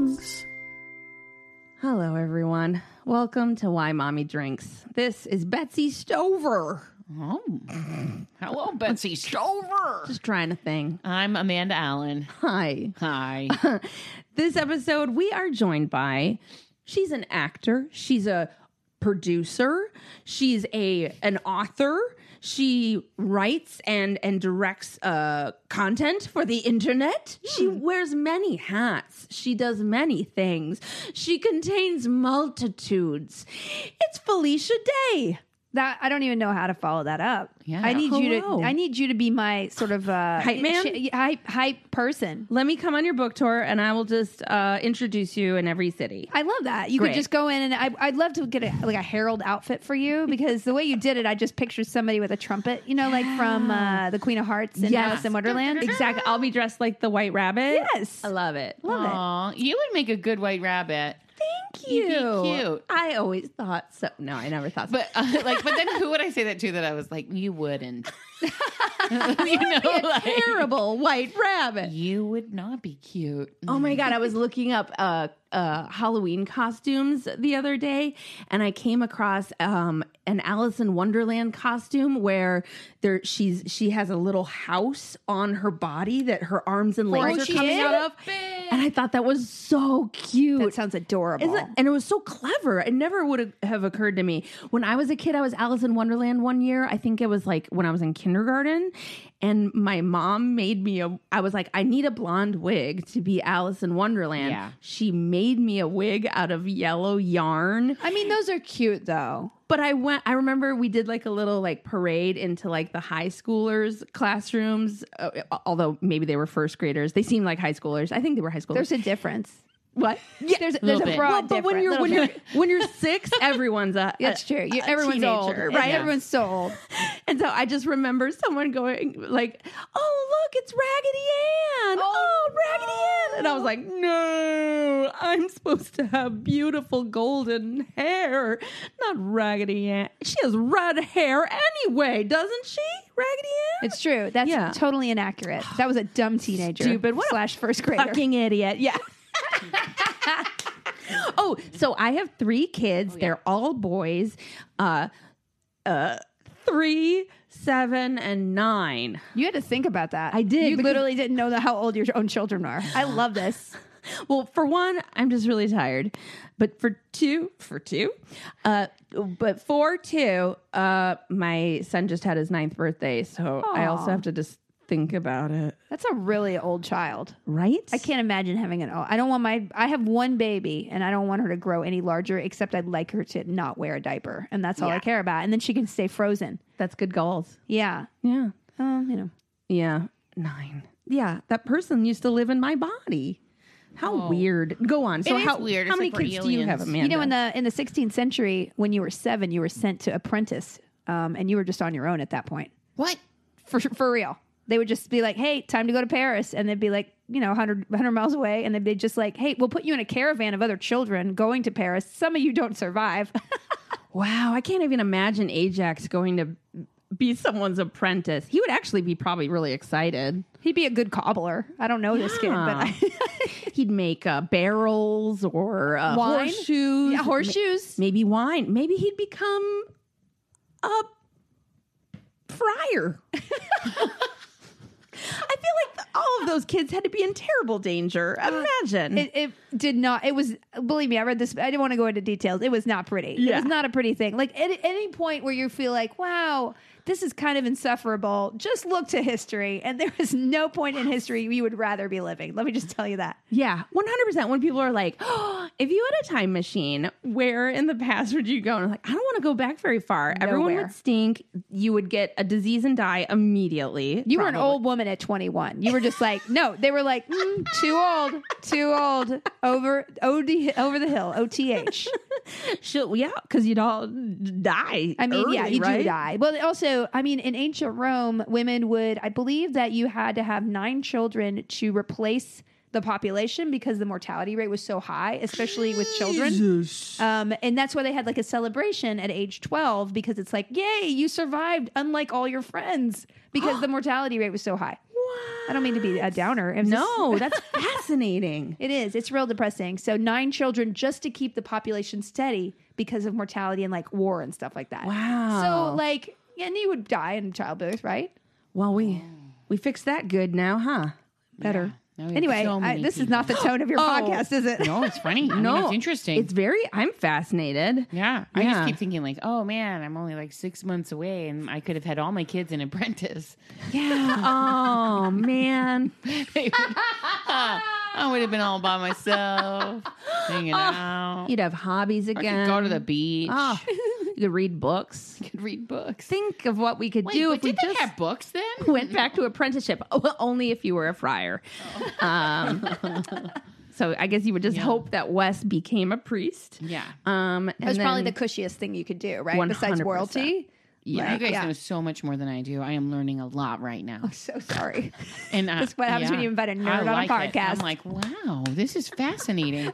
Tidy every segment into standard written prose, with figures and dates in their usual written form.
Drinks. Hello, everyone. Welcome to Why Mommy Drinks. This is Betsy Stover. Oh, hello, Betsy Stover. Just trying a thing. I'm Amanda Allen. Hi. Hi. This episode, we are joined by, she's an actor. She's a producer. She's an author. She writes and directs content for the internet. She wears many hats. She does many things. She contains multitudes. It's Felicia Day. That I don't even know how to follow that up. Yeah. I need Hello. you to be my sort of Hype man? hype person. Let me come on your book tour and I will just introduce you in every city. I love that. You Great. could just go in and I'd love to get a Herald outfit for you because the way you did it, I just pictured somebody with a trumpet, like from the Queen of Hearts and Yes. Alice in Wonderland. Exactly. I'll be dressed like the White Rabbit. Yes. I love it. Love it. Aw, you would make a good white rabbit. Thank You'd you. be cute. I always thought so. No, I never thought so. But but then who would I say that to that I was like, you wouldn't. like, Terrible White Rabbit. you would not be cute. Oh my God. I was looking up Halloween costumes the other day and I came across an Alice in Wonderland costume where she has a little house on her body that her arms and legs are she coming is? out of. And I thought that was so cute. That sounds adorable. And it was so clever. It never would have occurred to me. When I was a kid, I was Alice in Wonderland one year. I think it was like when I was in kindergarten. And my mom made me I was like, I need a blonde wig to be Alice in Wonderland. Yeah. She made me a wig out of yellow yarn. I mean, those are cute though. But I remember we did like a little like parade into like the high schoolers classrooms. Although maybe they were first graders. They seemed like high schoolers. I think they were high schoolers. There's a difference. What? Yeah, There's Little a bit. broad but when difference. when you're 6, everyone's That's true. Everyone's old, teenager, right? Yeah. Everyone's so old. And so I just remember someone going like, "Oh, look, it's Raggedy Ann! Oh, Raggedy Ann!" And I was like, "No, I'm supposed to have beautiful golden hair, not Raggedy Ann. She has red hair anyway, doesn't she, Raggedy Ann?" It's true. That's Yeah. totally inaccurate. That was a dumb teenager. Stupid. What a / first grader. Fucking idiot. Yeah. Oh, so I have 3 kids. They're all boys. 3, 7, and 9. You had to think about that. I did, You because- literally didn't know how old your own children are. I love this. Well, for one, I'm just really tired. But for two, my son just had his 9th birthday, so I also Aw. have to just think about it. That's a really old child. Right? I can't imagine having I have one baby and I don't want her to grow any larger, except I'd like her to not wear a diaper. And that's all I Yeah. care about. And then she can stay frozen. That's good goals. Yeah. Yeah. Yeah. 9. Yeah, that person used to live in my body. How weird. Go on. So It is how weird. How It's many like we're kids do you have, aliens. Amanda? You know, in the 16th century, when you were 7, you were sent to apprentice. And you were just on your own at that point. What? For real. They would just be like, hey, time to go to Paris. And they'd be like, 100 miles away. And they'd be just like, hey, we'll put you in a caravan of other children going to Paris. Some of you don't survive. Wow, I can't even imagine Ajax going to be someone's apprentice. He would actually be probably really excited. He'd be a good cobbler. I don't know this kid, but He'd make barrels or Wine? horseshoes. Yeah, horseshoes. Maybe wine. Maybe he'd become a friar. I feel like all of those kids had to be in terrible danger. Imagine. It did not. It was, believe me, I read this. I didn't want to go into details. It was not pretty. Yeah. It was not a pretty thing. Like at any point where you feel like, wow, this is kind of insufferable, just look to history. And there is no point in history you would rather be living. Let me just tell you that. Yeah, 100%. When people are like, oh, if you had a time machine, where in the past would you go? And I'm like, I don't want to go back very far. Everyone Nowhere. would stink. You would get a disease and die immediately. You were an probably. old woman at 21. You were just like, no, they were like, too old, over the hill, OTH. Yeah, because you'd all die. I mean, yeah, early, you right? do die. Well, also, I mean, in ancient Rome, women would, I believe that you had to have 9 children to replace the population because the mortality rate was so high, especially with children. And that's why they had like a celebration at age 12 because it's like, yay, you survived unlike all your friends because the mortality rate was so high. I don't mean to be a downer. No, that's fascinating. It is. It's real depressing. So 9 children just to keep the population steady because of mortality and like war and stuff like that. Wow. So like, and you would die in childbirth, right? Well, we fixed that good now, huh? Better. Now we have Anyway, so many this is people. not the tone of your podcast, is it? No, it's funny. I mean, it's interesting. It's I'm fascinated. Yeah. I Yeah. just keep thinking like, oh man, I'm only like 6 months away and I could have had all my kids in Apprentice. Yeah. Oh, man. I would have been all by myself, hanging out. You'd have hobbies I again. could go to the beach. Oh, you could read books. I could read books. Think of what we could Wait, do but if we did they just have books then? went back to apprenticeship. Oh, well, only if you were a friar. So I guess you would just hope that Wes became a priest. Yeah. And That was probably then- the cushiest thing you could do, right? 100%. Besides royalty. Yeah. You guys Yeah. know so much more than I do. I am learning a lot right now. I'm so sorry. And That's what happens when you invite a nerd I on a like it. podcast. I'm like, wow, this is fascinating.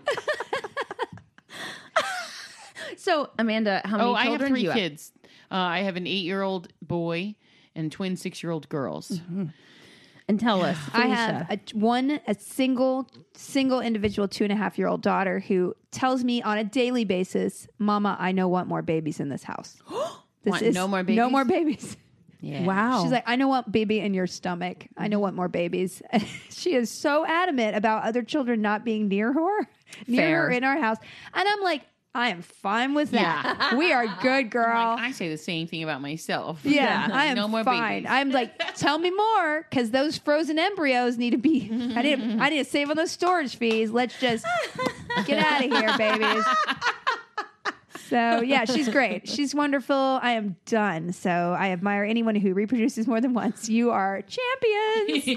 So Amanda, how many I have children 3 do you kids. I have an 8-year-old boy and twin 6-year-old girls. have? And tell us. I have a single individual 2.5-year-old daughter who tells me on a daily basis, "Mama, I know more babies in this house. Want no more babies? No more babies." Yeah. Wow. She's like, "I know what baby in your stomach. I know what more babies." She is so adamant about other children not being near her Fair. in our house, and I'm like, I am fine with that. Yeah. We are good, girl. I say the same thing about myself. Yeah, I am no more fine. babies. I'm like, tell me more, because those frozen embryos need to be. I need to save on those storage fees. Let's just get out of here, babies. So yeah, she's great. She's wonderful. I am done. So I admire anyone who reproduces more than once. You are champions.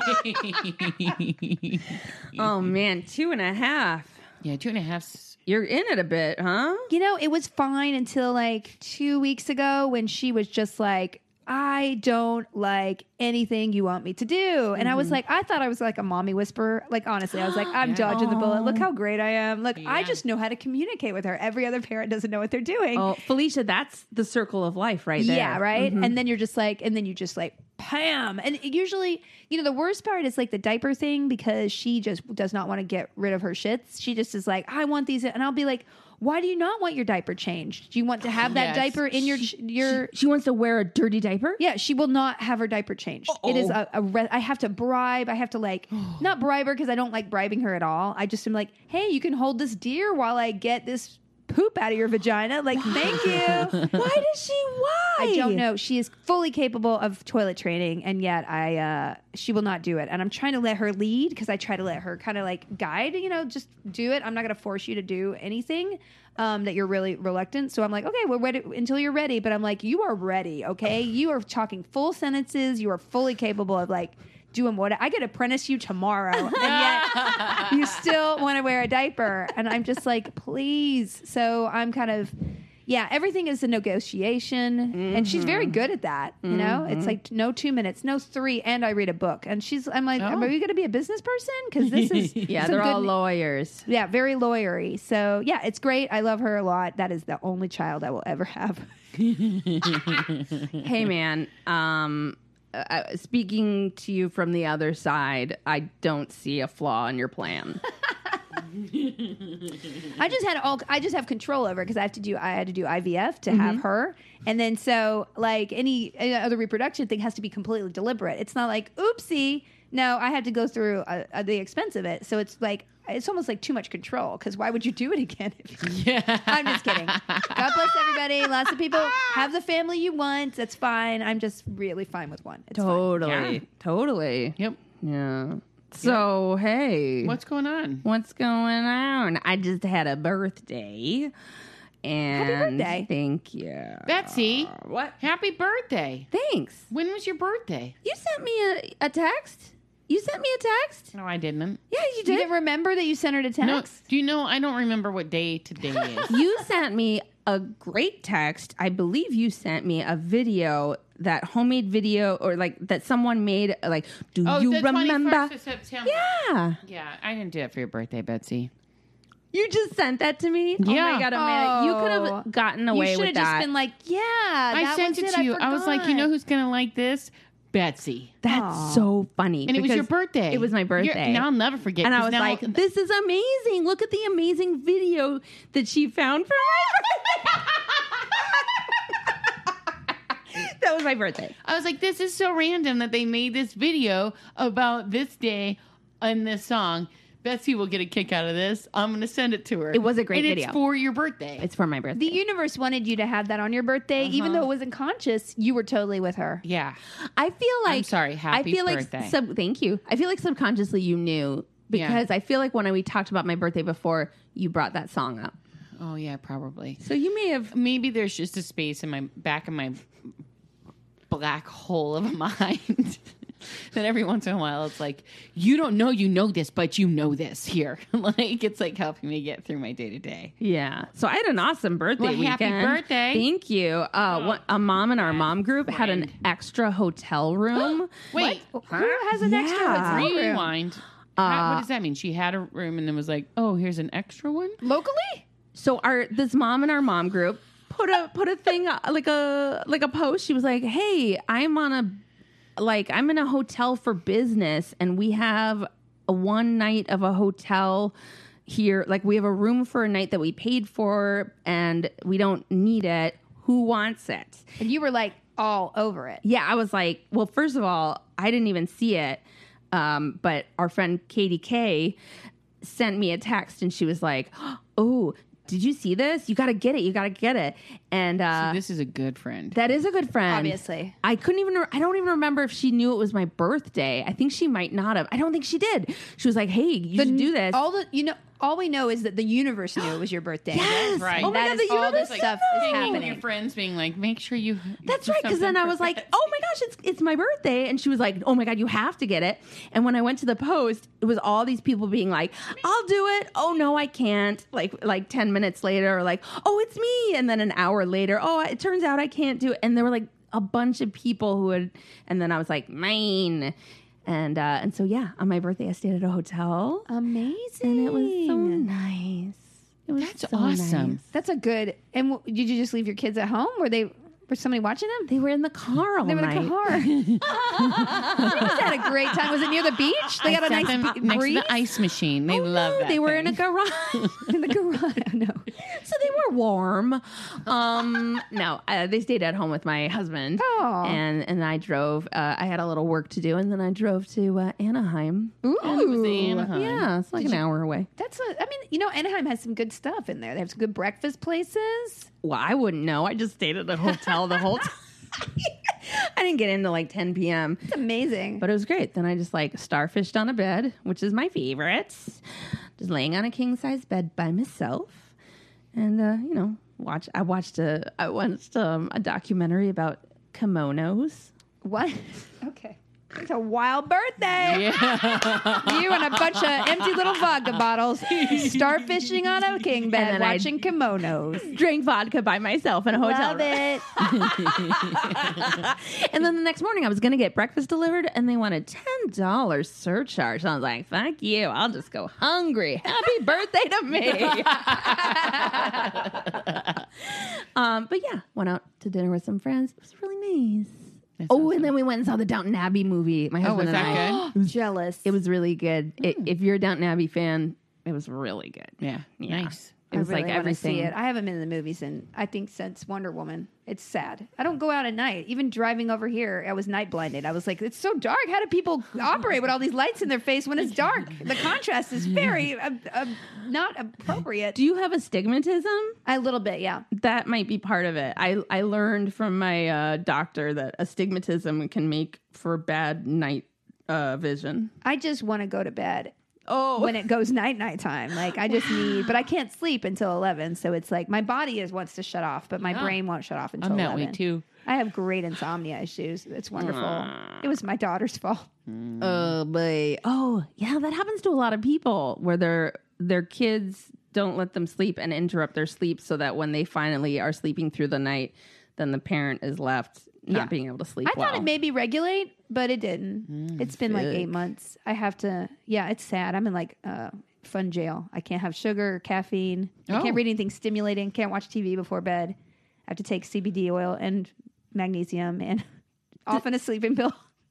Oh man, 2.5. Yeah, 2.5. You're in it a bit, huh? You know, it was fine until like 2 weeks ago when she was just like, I don't like anything you want me to do. And I was like, I thought I was like a mommy whisperer. Like, honestly, I was like, I'm dodging the bullet. Look how great I am. Look, I just know how to communicate with her. Every other parent doesn't know what they're doing. Oh, Felicia, that's the circle of life right there. Yeah, right. And then you're just like, Pam. And usually, you know, the worst part is like the diaper thing because she just does not want to get rid of her shits. She just is like, I want these. And I'll be like, why do you not want your diaper changed? Do you want to have that Yes. diaper in your She wants to wear a dirty diaper? Yeah, she will not have her diaper changed. It is I have to bribe. I have to like not bribe her because I don't like bribing her at all. I just am like, hey, you can hold this deer while I get this poop out of your vagina. Like, thank you. Why does she? Why? I don't know. She is fully capable of toilet training, and yet she will not do it. And I'm trying to let her lead because I try to let her kind of like guide. You know, just do it. I'm not going to force you to do anything that you're really reluctant. So I'm like, okay, we're ready until you're ready. But I'm like, you are ready. Okay, you are talking full sentences. You are fully capable of like doing what I could apprentice you tomorrow, and yet you still want to wear a diaper. And I'm just like, please. So I'm kind of. Yeah, everything is a negotiation, and she's very good at that. You know, it's like no 2 minutes, no 3, and I read a book. And I'm like, are you going to be a business person? Because this is Yeah, some they're good- all lawyers. Yeah, very lawyery. So yeah, it's great. I love her a lot. That is the only child I will ever have. Hey, man. Speaking to you from the other side, I don't see a flaw in your plan. I just have control over because I had to do IVF to have her, and then so like any other reproduction thing has to be completely deliberate. It's not like oopsie. No, I had to go through the expense of it. So it's like it's almost like too much control because why would you do it again? I'm just kidding. God bless everybody. Lots of people have the family you want. That's fine. I'm just really fine with one. It's fine. Totally. Yeah. Totally. Yep. Yeah. So, hey. What's going on? What's going on? I just had a birthday. And Happy birthday. Thank you. Betsy. What? Happy birthday. Thanks. When was your birthday? You sent me a text? You sent me a text? No, I didn't. Yeah, you You did. didn't remember that you sent her to text? No, do you know? I don't remember what day today is. You sent me a great text. I believe you sent me a video, that homemade video, or like that someone made. Like, do you the remember? 21st of September. Yeah. Yeah, I didn't do it for your birthday, Betsy. You just sent that to me? Oh Yeah. my God, Amanda. You could Oh. have gotten You away should with have just that. been like, yeah, I that sent was it to you. I was like, you know who's going to like this? Betsy. That's so funny. And it was your because birthday. It was my birthday. And I'll never forget. And I 'cause was now- like, this is amazing. Look at the amazing video that she found for my birthday. That was my birthday. I was like, this is so random that they made this video about this day and this song. Betsy will get a kick out of this. I'm going to send it to her. It was a great and video. It's for your birthday. It's for my birthday. The universe wanted you to have that on your birthday, even though it wasn't conscious. You were totally with her. Yeah. I feel like I'm sorry. Happy I feel birthday. like thank you. I feel like subconsciously you knew because I feel like when we talked about my birthday before, you brought that song up. Oh, yeah, probably. So you may have. Maybe there's just a space in my back of my black hole of a mind that every once in a while it's like, you don't know you know this, but you know this here. Like, it's like helping me get through my day to day. Yeah. So I had an awesome birthday Well, weekend. happy birthday. Thank you. A mom in our mom group had an extra hotel room. Wait, Who has an extra hotel room? rewind. what does that mean? She had a room and then was like, oh, here's an extra one? Locally? So this mom in our mom group put a thing like a post. She was like, "Hey, I'm in a hotel for business, and we have a one night of a hotel here. Like, we have a room for a night that we paid for, and we don't need it. Who wants it?" And you were like all over it. Yeah, I was like, well, first of all, I didn't even see it, but our friend Katie K sent me a text, and she was like, "Oh, did you see this? You got to get it. You got to get it." And So this is a good friend. that is a good friend. Obviously. I don't even remember if she knew it was my birthday. I think she might not have. I don't think she did. She was like, "Hey, you should do this." All we know is that the universe knew it was your birthday. Yes. Right. Oh my That God, is the all universe this stuff is Hanging with happening. your friends being like, make sure you. That's do right. Because then something I for was like, Betsy. "Oh my gosh, it's my birthday," and she was like, "Oh my God, you have to get it." And when I went to the post, it was all these people being like, "I'll do it." "Oh no, I can't." Like 10 minutes later, or like, "Oh, it's me," and then an hour later, "Oh, it turns out I can't do it." And there were like a bunch of people who had, and then I was like, "Mine." And so yeah, on my birthday, I stayed at a hotel, Amazing. and it was so nice. It was That's so awesome. nice. That's a good. And did you just leave your kids at home? Was somebody watching them? They were in the car all They were in night. the car. She must have had a great time. Was it near the beach? They got a Sat nice them next breeze to the ice machine. They love No, that. they were in a thing. garage. in the garage. No. So they were warm. No, they stayed at home with my husband. Aw. And I drove. I had a little work to do, and then I drove to Anaheim. Ooh. Oh, it was Anaheim. Yeah, it's like an hour away. Anaheim has some good stuff in there. They have some good breakfast places. Well, I wouldn't know. I just stayed at the hotel the whole time. I didn't get into like 10 p.m. It's amazing. But it was great. Then I just like starfished on a bed, which is my favorite. Just laying on a king size bed by myself, and I watched a documentary about kimonos. What? Okay. It's a wild birthday. Yeah. You and a bunch of empty little vodka bottles starfishing on a king bed then I- watching kimonos. Drank vodka by myself in a hotel Love room. it. And then the next morning I was going to get breakfast delivered and they wanted $10 surcharge. So I was like, fuck you. I'll just go hungry. Happy birthday to me. But yeah, went out to dinner with some friends. It was really nice. That's And awesome. then we went and saw the Downton Abbey movie. My husband was and that I. good? Jealous. It was really good. If you're a Downton Abbey fan, it was really good. Yeah. Yeah. Nice. It was I really like wanna everything. See it. I haven't been in the movies since Wonder Woman. It's sad. I don't go out at night. Even driving over here, I was night blinded. I was like, it's so dark. How do people operate with all these lights in their face when it's dark? The contrast is very not appropriate. Do you have astigmatism? A little bit, yeah. That might be part of it. I learned from my doctor that astigmatism can make for bad night vision. I just want to go to bed. Oh, When it goes nighttime, like I just need, but I can't sleep until 11. So it's like my body wants to shut off, but my brain won't shut off until I'm that 11. way too. I have great insomnia issues. It's wonderful. It was my daughter's fault. oh boy. Oh yeah, that happens to a lot of people where their kids don't let them sleep and interrupt their sleep so that when they finally are sleeping through the night, then the parent is left not being able to sleep. I thought it maybe regulate, but it didn't. It's been like sick. 8 months. I have to. Yeah, it's sad. I'm in like fun jail. I can't have sugar, or caffeine. I Oh. can't read anything stimulating. Can't watch TV before bed. I have to take CBD oil and magnesium and often a sleeping pill.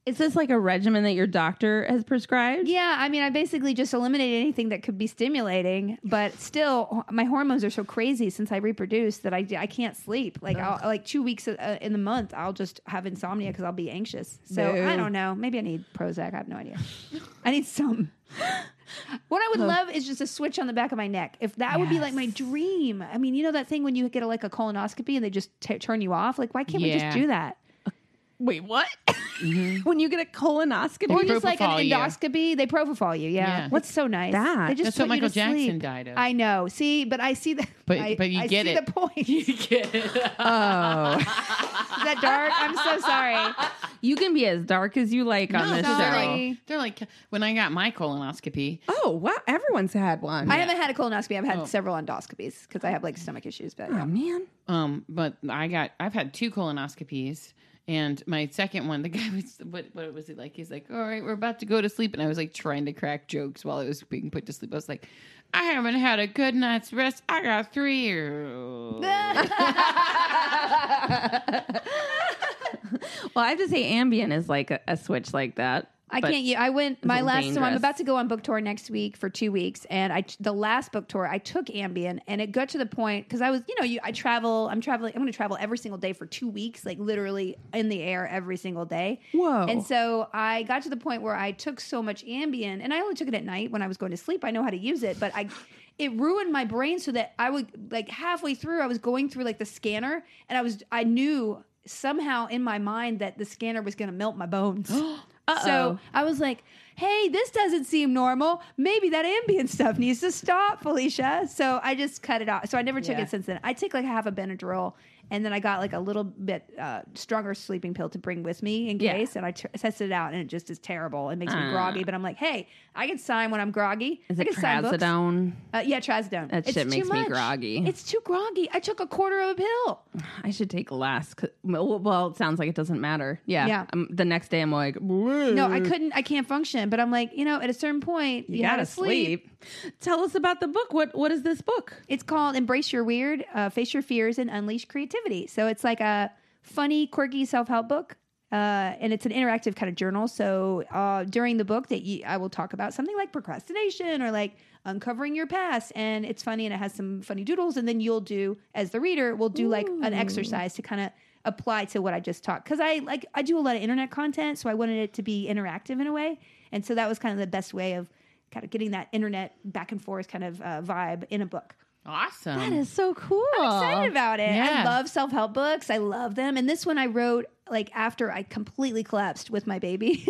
Is this like a regimen that your doctor has prescribed? Yeah, I mean, I basically just eliminated anything that could be stimulating, but still, my hormones are so crazy since I reproduced that I can't sleep. Like, like 2 weeks in the month, I'll just have insomnia because I'll be anxious. So Boo. I don't know. Maybe I need Prozac. I have no idea. I need some. What I would love is just a switch on the back of my neck. If that would be like my dream. I mean, you know that thing when you get a colonoscopy and they just turn you off? Like, why can't we just do that? Wait, what? When you get a colonoscopy? Or just like an propofol you. endoscopy, they propofol you. Yeah. What's so nice? That. They just That's put what you Michael to Jackson sleep. died of. I know. See, but I see that. But you I get see it. the point. You get it. Oh. Is that dark? I'm so sorry. You can be as dark as you like on No, this sorry. show. they're like when I got my colonoscopy. Oh, wow. Everyone's had one. I haven't had a colonoscopy. I've had several endoscopies because I have like stomach issues. But Oh, man. But I've had 2 colonoscopies, and my second one, the guy was what was it like? He's like, "All right, we're about to go to sleep," and I was like trying to crack jokes while I was being put to sleep. I was like, "I haven't had a good night's rest. I got 3." Well, I have to say Ambien is like a switch like that. I but can't. I went a my little last. So I'm dangerous. about to go on book tour next week for 2 weeks, and the last book tour I took Ambien, and it got to the point because I was, I travel. I'm traveling. I'm going to travel every single day for 2 weeks, like literally in the air every single day. Whoa. And so I got to the point where I took so much Ambien, and I only took it at night when I was going to sleep. I know how to use it, but it ruined my brain so that I would like halfway through I was going through like the scanner, and I knew somehow in my mind that the scanner was going to melt my bones. So I was like, hey, this doesn't seem normal. Maybe that Ambien stuff needs to stop, Felicia. So I just cut it off. So I never took it since then. I take like half a Benadryl, and then I got like a little bit stronger sleeping pill to bring with me in case. And I tested it out, and it just is terrible. It makes me groggy. But I'm like, hey, I can sign when I'm groggy. Is I it can sign books. trazodone? Yeah, trazodone. That shit It's makes too me much. groggy. It's too groggy. I took a quarter of a pill. I should take less. Well, it sounds like it doesn't matter. Yeah. Yeah. The next day I'm like, No, I couldn't. I can't function. But I'm like, at a certain point, you gotta sleep. Tell us about the book. What is this book? It's called Embrace Your Weird, Face Your Fears, and Unleash Creativity. So it's like a funny, quirky self-help book. And it's an interactive kind of journal. So during the book, I will talk about something like procrastination or like uncovering your past. And it's funny, and it has some funny doodles. And then you'll do, as the reader, we'll do like an exercise to kind of apply to what I just taught. Because I do a lot of internet content, so I wanted it to be interactive in a way. And so that was kind of the best way of kind of getting that internet back and forth kind of vibe in a book. Awesome. That is so cool. I'm excited about it. Yeah. I love self-help books. I love them. And this one I wrote like after I completely collapsed with my baby.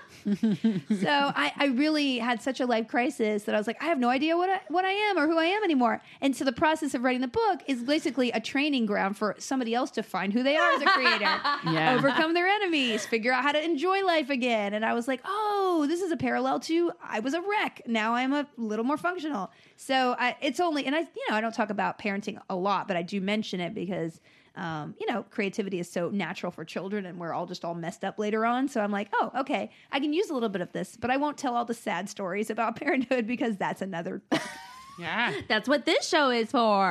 So I really had such a life crisis that I was like, I have no idea what I am or who I am anymore. And so the process of writing the book is basically a training ground for somebody else to find who they are as a creator, Yeah. overcome their enemies, figure out how to enjoy life again. And I was like, oh, this is a parallel to I was a wreck. Now I'm a little more functional. So it's only, and I don't talk about parenting a lot, but I do mention it because creativity is so natural for children, and we're all messed up later on. So I'm like, oh, okay, I can use a little bit of this, but I won't tell all the sad stories about parenthood because that's another. Yeah. That's what this show is for.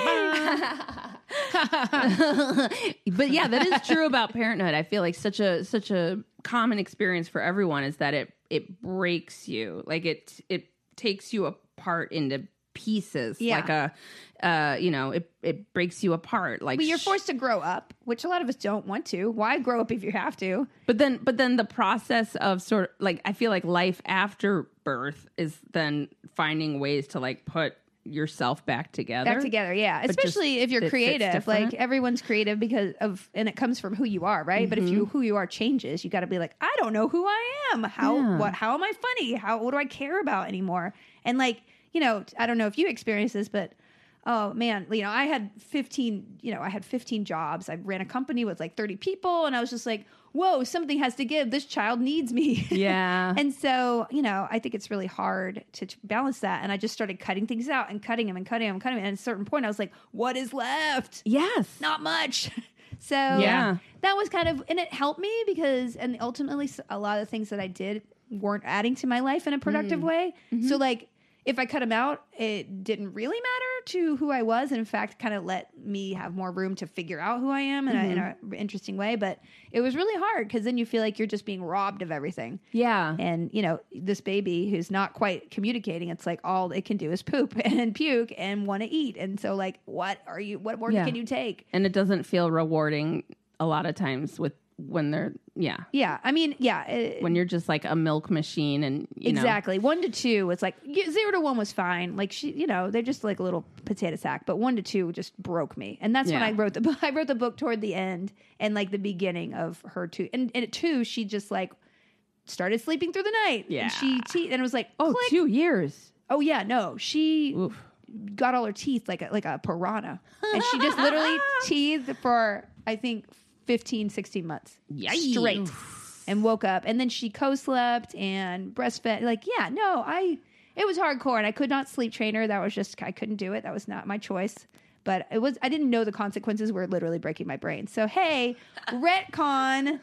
But yeah, that is true about parenthood. I feel like such a common experience for everyone is that it breaks you. Like it takes you apart into pieces. Yeah. Like it breaks you apart. Like But you're forced to grow up, which a lot of us don't want to. Why grow up if you have to? But then the process of sort of like, I feel like life after birth is then finding ways to like put yourself back together. Yeah. But Especially just if you're it's creative. different. Like everyone's creative and it comes from who you are, right? But if who you are changes, you got to be like, I don't know who I am. How am I funny? What do I care about anymore? And like, I don't know if you experience this, but oh man, I had 15 jobs. I ran a company with like 30 people, and I was just like, whoa, something has to give. This child needs me. Yeah. And so, I think it's really hard to balance that. And I just started cutting things out and cutting them. And at a certain point, I was like, what is left? Yes. Not much. So Yeah. that was and it helped me because, and ultimately a lot of the things that I did weren't adding to my life in a productive way. So like, if I cut them out, it didn't really matter to who I was, and in fact, kind of let me have more room to figure out who I am in an interesting way. But it was really hard because then you feel like you're just being robbed of everything. Yeah. And, this baby who's not quite communicating, it's like all it can do is poop and puke and want to eat. And so, like, what more can you take? And it doesn't feel rewarding a lot of times when they're, Yeah. I mean, when you're just like a milk machine and, exactly. 1 to 2, it's like 0 to 1 was fine. Like they're just like a little potato sack, but 1 to 2 just broke me. And that's when I wrote the book. I wrote the book toward the end and like the beginning of her 2. And at 2, she just like started sleeping through the night. Yeah. And she and it was like, Oh, click. 2 years. Oh yeah, no, she Oof. got all her teeth like a piranha, and she just literally teethed for I think 15, 16 months straight, and woke up, and then she co-slept and breastfed. Like, it was hardcore, and I could not sleep train her. That was just I couldn't do it. That was not my choice. But I didn't know the consequences were literally breaking my brain. So hey, retcon.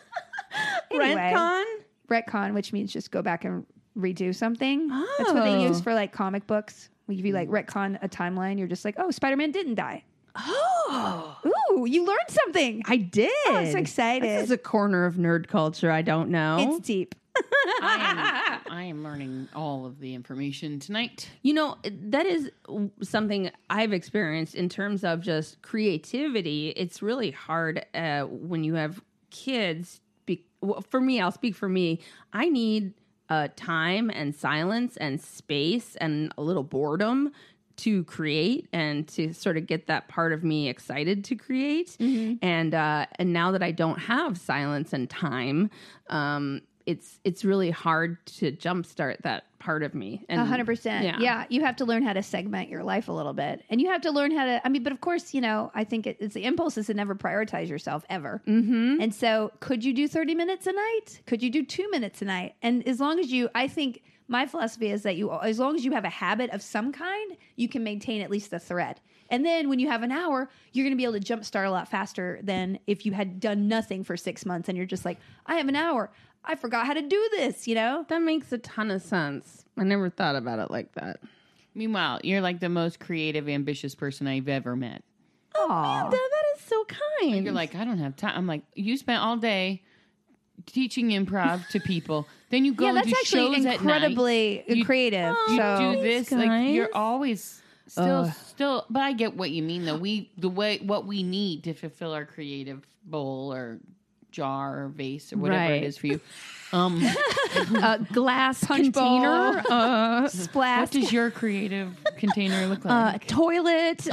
Anyway, retcon, which means just go back and redo something. That's what they use for like comic books. If you like retcon a timeline, you're just like, oh, Spider-Man didn't die. Oh. Ooh, you learned something. I did. I'm so excited. This is a corner of nerd culture I don't know. It's deep. I am learning all of the information tonight. That is something I've experienced in terms of just creativity. It's really hard when you have kids. For me, I'll speak for me. I need time and silence and space and a little boredom to create and to sort of get that part of me excited to create. Mm-hmm. And now that I don't have silence and time, it's really hard to jumpstart that part of me. And 100%. Yeah. You have to learn how to segment your life a little bit, and you have to learn how to. But of course, I think it's the impulse is to never prioritize yourself ever. Mm-hmm. And so, could you do 30 minutes a night? Could you do 2 minutes a night? And as long as I think. My philosophy is that as long as you have a habit of some kind, you can maintain at least the thread. And then when you have an hour, you're going to be able to jumpstart a lot faster than if you had done nothing for 6 months and you're just like, I have an hour. I forgot how to do this, That makes a ton of sense. I never thought about it like that. Meanwhile, you're like the most creative, ambitious person I've ever met. Oh, that is so kind. You're like, I don't have time. I'm like, you spent all day teaching improv to people. Then you go yeah, that's do actually shows incredibly at night. creative. You so. do this, Thanks, like you're guys. always still. But I get what you mean, though. What we need to fulfill our creative bowl or jar or vase or whatever Right. it is for you. Glass Punch container, Splash. What does your creative container look like? toilet.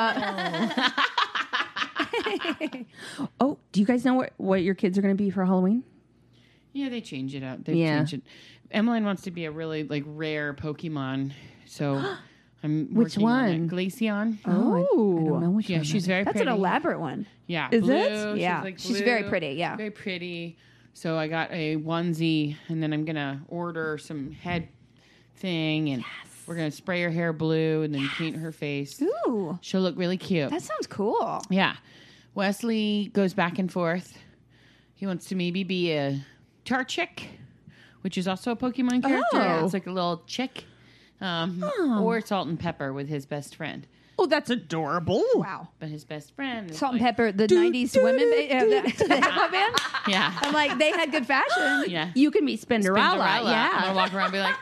Oh, do you guys know what your kids are going to be for Halloween? Yeah, they change it out. They Yeah. change it. Emmeline wants to be a really rare Pokemon, so I'm Which working on one? it. Glaceon. Oh, I don't know which Yeah, one she's that very That's pretty. an elaborate one. Yeah, Is blue. it? Yeah. She's very blue, pretty, yeah. very pretty. So I got a onesie, and then I'm gonna order some head thing, and we're gonna spray her hair blue, and then paint her face. Ooh, She'll look really cute. that sounds cool. Yeah. Wesley goes back and forth. He wants to maybe be a Tarchick, which is also a Pokemon character. Oh. It's like a little chick. Or Salt and Pepper with his best friend. Oh, that's adorable. Wow. But his best friend is Salt and like- Pepper, the 90s women the hip hop band. Yeah. I'm like, they had good fashion. Yeah. You can be Spinderella. Cinderella. I'm Yeah. gonna walk around and be like,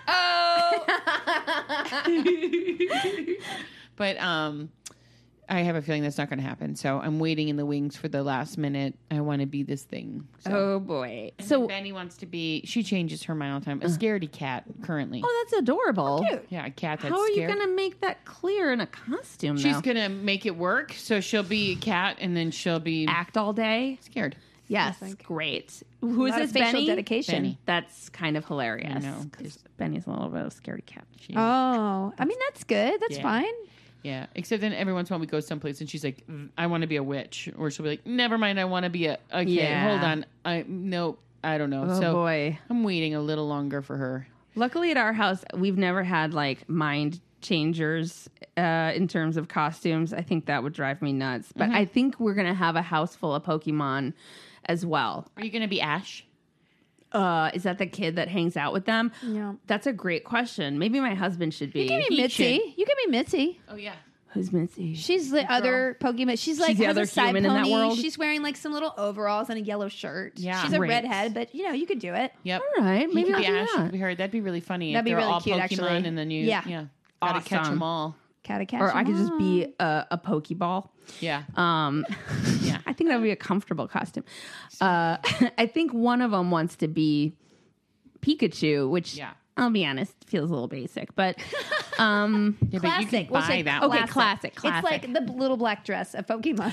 oh. But I have a feeling that's not going to happen. So I'm waiting in the wings for the last minute. I want to be this thing. So. Oh boy. And So, Benny wants to be. She changes her mind all the time. A scaredy cat currently. oh, that's adorable. Cute. Yeah, a cat that's How are you scared. going to make that clear in a costume? She's though? gonna make it work. So she'll be a cat, and then she'll be act all day. scared. Yes, great. Who is Not a this? facial Benny? dedication. Benny. That's kind of hilarious. I know. 'Cause Benny's a little bit of a scaredy cat. Oh, I mean, that's good. That's Yeah. fine. Yeah. Except then every once in a while we go someplace, and she's like, "I want to be a witch," or she'll be like, "Never mind, I want to be a." Okay, Yeah. hold on. I don't know. Oh so boy. I'm waiting a little longer for her. Luckily, at our house, we've never had like mind changers in terms of costumes. I think that would drive me nuts. But I think we're gonna have a house full of Pokemon as well. Are you gonna be Ash? Is that the kid that hangs out with them? Yeah. That's a great question. Maybe my husband should be. You can be He Mitzi. should. You can be Mitzi. Oh yeah. Who's Missy? She's the other Pokemon. She's like the has other a side human in that pony. world? She's wearing like some little overalls and a yellow shirt. Yeah. She's a Great. redhead, but you could do it. Yep. All right, He maybe could I'll be do Ash. that. Be her. That'd be really funny. That'd if be they're really all cute, Pokemon, actually. and then you, Yeah. gotta catch Awesome. them all. Catch Or I could just be a Pokeball. Yeah. Yeah, I think that would be a comfortable costume. I think one of them wants to be Pikachu, which Yeah. I'll be honest, feels a little basic, but Yeah, but you classic. can We'll buy say that. Okay, one. classic. It's like the little black dress of Pokemon.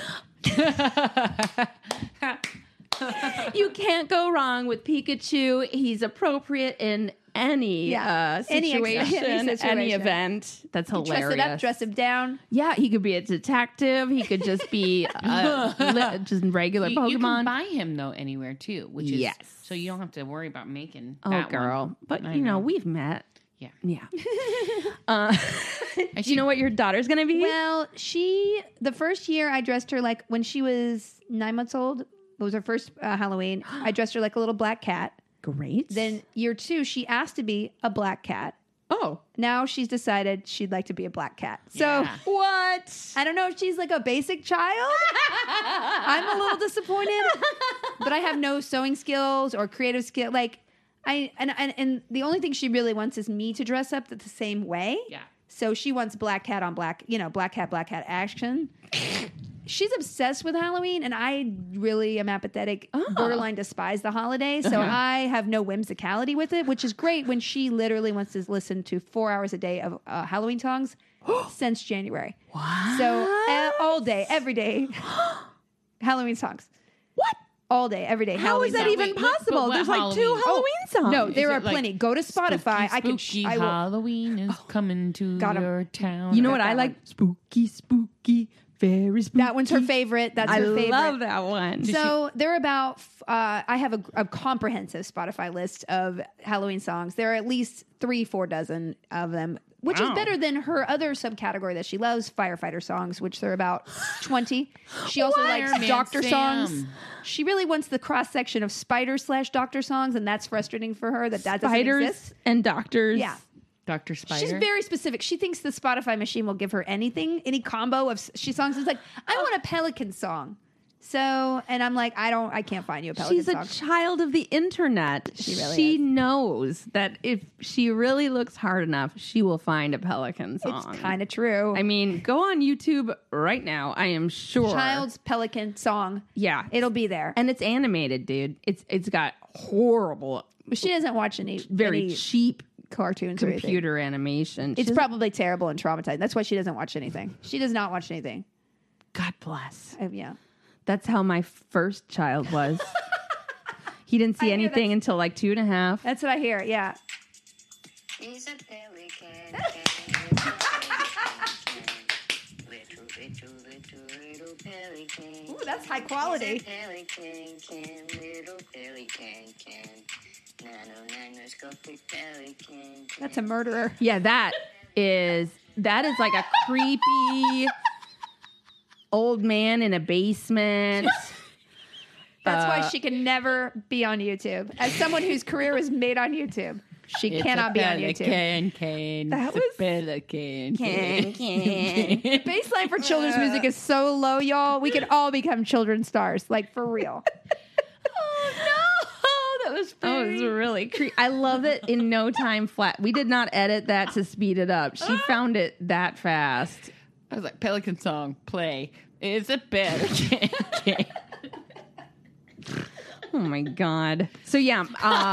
you can't go wrong with Pikachu. He's appropriate in any Yeah. Any situation, any any situation. event. That's Dress hilarious. it up, dress him down. Yeah, he could be a detective. He could just be just regular You can Pokemon. buy him though anywhere too, which is Yes. so you don't have to worry about making. Oh, that girl. one. But, I you know, we've met. Yeah. Yeah. Do you know what your daughter's going to be? Well, the first year I dressed her like when she was 9 months old. It was her first Halloween. I dressed her like a little black cat. Great. Then year 2, she asked to be a black cat. Oh. Now she's decided she'd like to be a black cat. So Yeah. What? I don't know if she's like a basic child. I'm a little disappointed, but I have no sewing skills or creative skill. Like and the only thing she really wants is me to dress up the same way. Yeah. So she wants black cat on black, black cat action. She's obsessed with Halloween, and I really am apathetic, borderline despise the holiday. So I have no whimsicality with it, which is great when she literally wants to listen to 4 hours a day of Halloween songs since January. What? So all day, every day, Halloween songs. What? All day, every day. How Halloween is that songs. even Wait, but possible? what There's like 2 Halloween? Halloween songs. No, there Is are it like plenty. Go to Spotify. Spooky I will. Halloween is coming to Got 'em. your town. You know what that I like? one. Spooky, spooky, very spooky. That one's her favorite. That's I her favorite. love that one. So they're about. I have a comprehensive Spotify list of Halloween songs. There are at least 3-4 dozen of them, which is Wow. better than her other subcategory that she loves, firefighter songs, which there are about 20. She also likes Fireman doctor Sam. songs. She really wants the cross section of spider/doctor songs, and that's frustrating for her that doesn't Spiders exist. and doctors. Yeah. Dr. Spider. She's very specific. She thinks the Spotify machine will give her anything, any combo of songs. It's like, I want a Pelican song. So, and I'm like, I can't find you a Pelican She's song. a child of the internet. She really she is. knows that if she really looks hard enough, she will find a Pelican song. It's kind of true. I mean, go on YouTube right now. I am sure. Child's Pelican song. Yeah. It'll be there. And it's animated, dude. It's got horrible, But she doesn't watch any very any cheap cartoons or anything. computer animation. It's She's- probably terrible and traumatizing. That's why she doesn't watch anything. She does not watch anything. God bless. Yeah. That's how my first child was. He didn't see I hear anything until like 2.5. That's what I hear. Yeah. He's a pelican. Little pelican. Ooh, that's high quality. Pelican, little pelican can. Nanoscopic pelican. That's a murderer. Yeah, that is like a creepy old man in a basement. That's why she can never be on YouTube. As someone whose career was made on YouTube, she cannot be on YouTube. That It's a was- pelican. The baseline for children's music is so low, y'all. We could all become children's stars, like for real. Oh, that was really creepy. I love it. In no time flat. We did not edit that to speed it up. She found it that fast. I was like, Pelican song, play. It's a pelican. Oh my god. So yeah,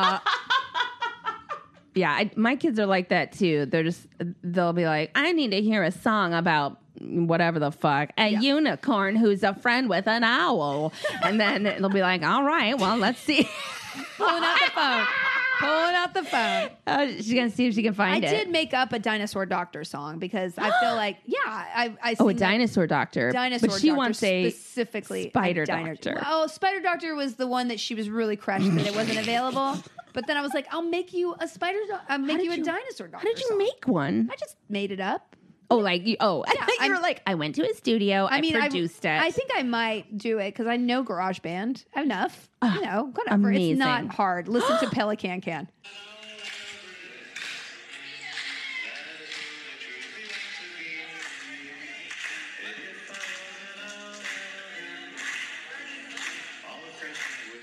my kids are like that too. They'll be like, I need to hear a song about whatever the fuck, a unicorn who's a friend with an owl, and then they'll be like, all right, well, let's see. Pulling out the phone. She's gonna see if she can I find it. did make up a dinosaur doctor song because I feel like, I Oh, a sing that- dinosaur doctor. Dinosaur but she doctor wants a specifically spider a doctor. Oh, Spider Doctor was the one that she was really crushed that it wasn't available. But then I was like, I'll make you a I'll make did you a you- dinosaur doctor. How did you song. make one? I just made it up. Oh, like you? Oh, I Yeah, thought you were like, I went to a studio. I produced it. I think I might do it because I know GarageBand enough. Whatever. amazing. It's not hard. Listen to Pelican Can.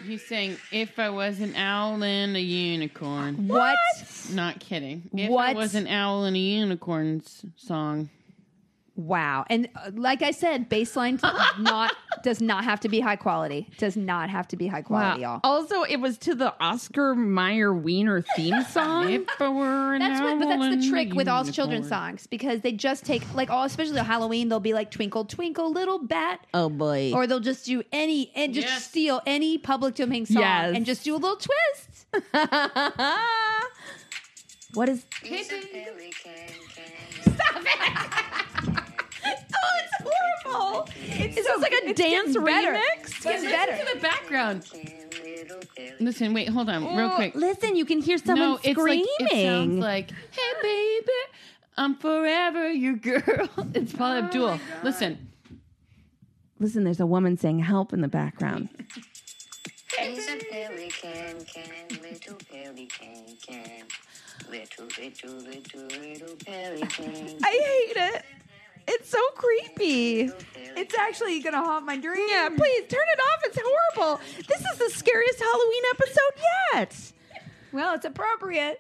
He's saying, if I was an owl and a unicorn. What? Not kidding. If What? I was an owl and a unicorn's song. Wow. And like I said, baseline does not have to be high quality. Does not have to be high quality, y'all. Also, it was to the Oscar Mayer Wiener theme song. If I were an owl But that's and the a trick with all unicorn. children's songs because they just take especially on Halloween, they'll be like Twinkle Twinkle Little Bat, Oh boy. or they'll just do Yes. steal any public domain song Yes. and just do a little twist. What is? He's a pelican. Oh, it's horrible. Is this like a dance better. remix? It's getting better. Listen to the background. Little pelican. Listen, wait, hold on, real quick. Listen, you can hear someone No, it's screaming. like it sounds like, "Hey, baby, I'm forever your girl." It's Paula Abdul. Listen, Listen, there's a woman saying "help" in the background. He's a pelican, little pelican, little pelican. I hate it. It's so creepy. It's actually gonna haunt my dream. Yeah, please turn it off. It's horrible. This is the scariest Halloween episode yet. Well, it's appropriate.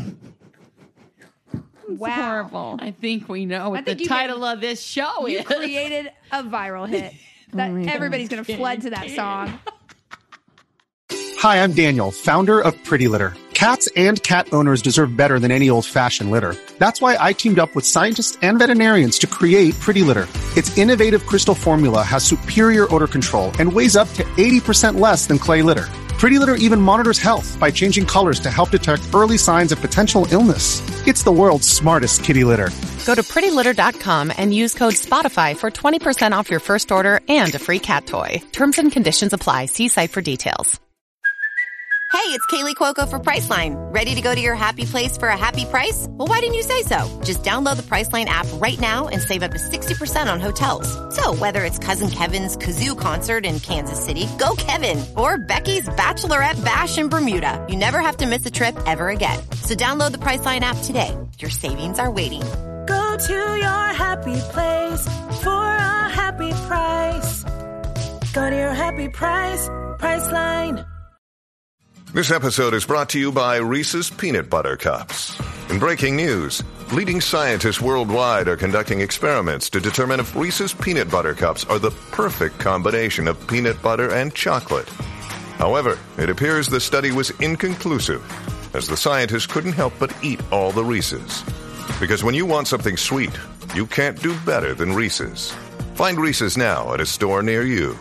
It's Wow. horrible. I think we know what the think you title of this show You is. created a viral hit. That my God. everybody's gonna flood to that song. Hi, I'm Daniel, founder of Pretty Litter. Cats and cat owners deserve better than any old-fashioned litter. That's why I teamed up with scientists and veterinarians to create Pretty Litter. Its innovative crystal formula has superior odor control and weighs up to 80% less than clay litter. Pretty Litter even monitors health by changing colors to help detect early signs of potential illness. It's the world's smartest kitty litter. Go to prettylitter.com and use code SPOTIFY for 20% off your first order and a free cat toy. Terms and conditions apply. See site for details. Hey, it's Kaylee Cuoco for Priceline. Ready to go to your happy place for a happy price? Well, why didn't you say so? Just download the Priceline app right now and save up to 60% on hotels. So whether it's Cousin Kevin's Kazoo Concert in Kansas City, go Kevin, or Becky's Bachelorette Bash in Bermuda, you never have to miss a trip ever again. So download the Priceline app today. Your savings are waiting. Go to your happy place for a happy price. Go to your happy price, Priceline. This episode is brought to you by Reese's Peanut Butter Cups. In breaking news, leading scientists worldwide are conducting experiments to determine if Reese's Peanut Butter Cups are the perfect combination of peanut butter and chocolate. However, it appears the study was inconclusive, as the scientists couldn't help but eat all the Reese's. Because when you want something sweet, you can't do better than Reese's. Find Reese's now at a store near you.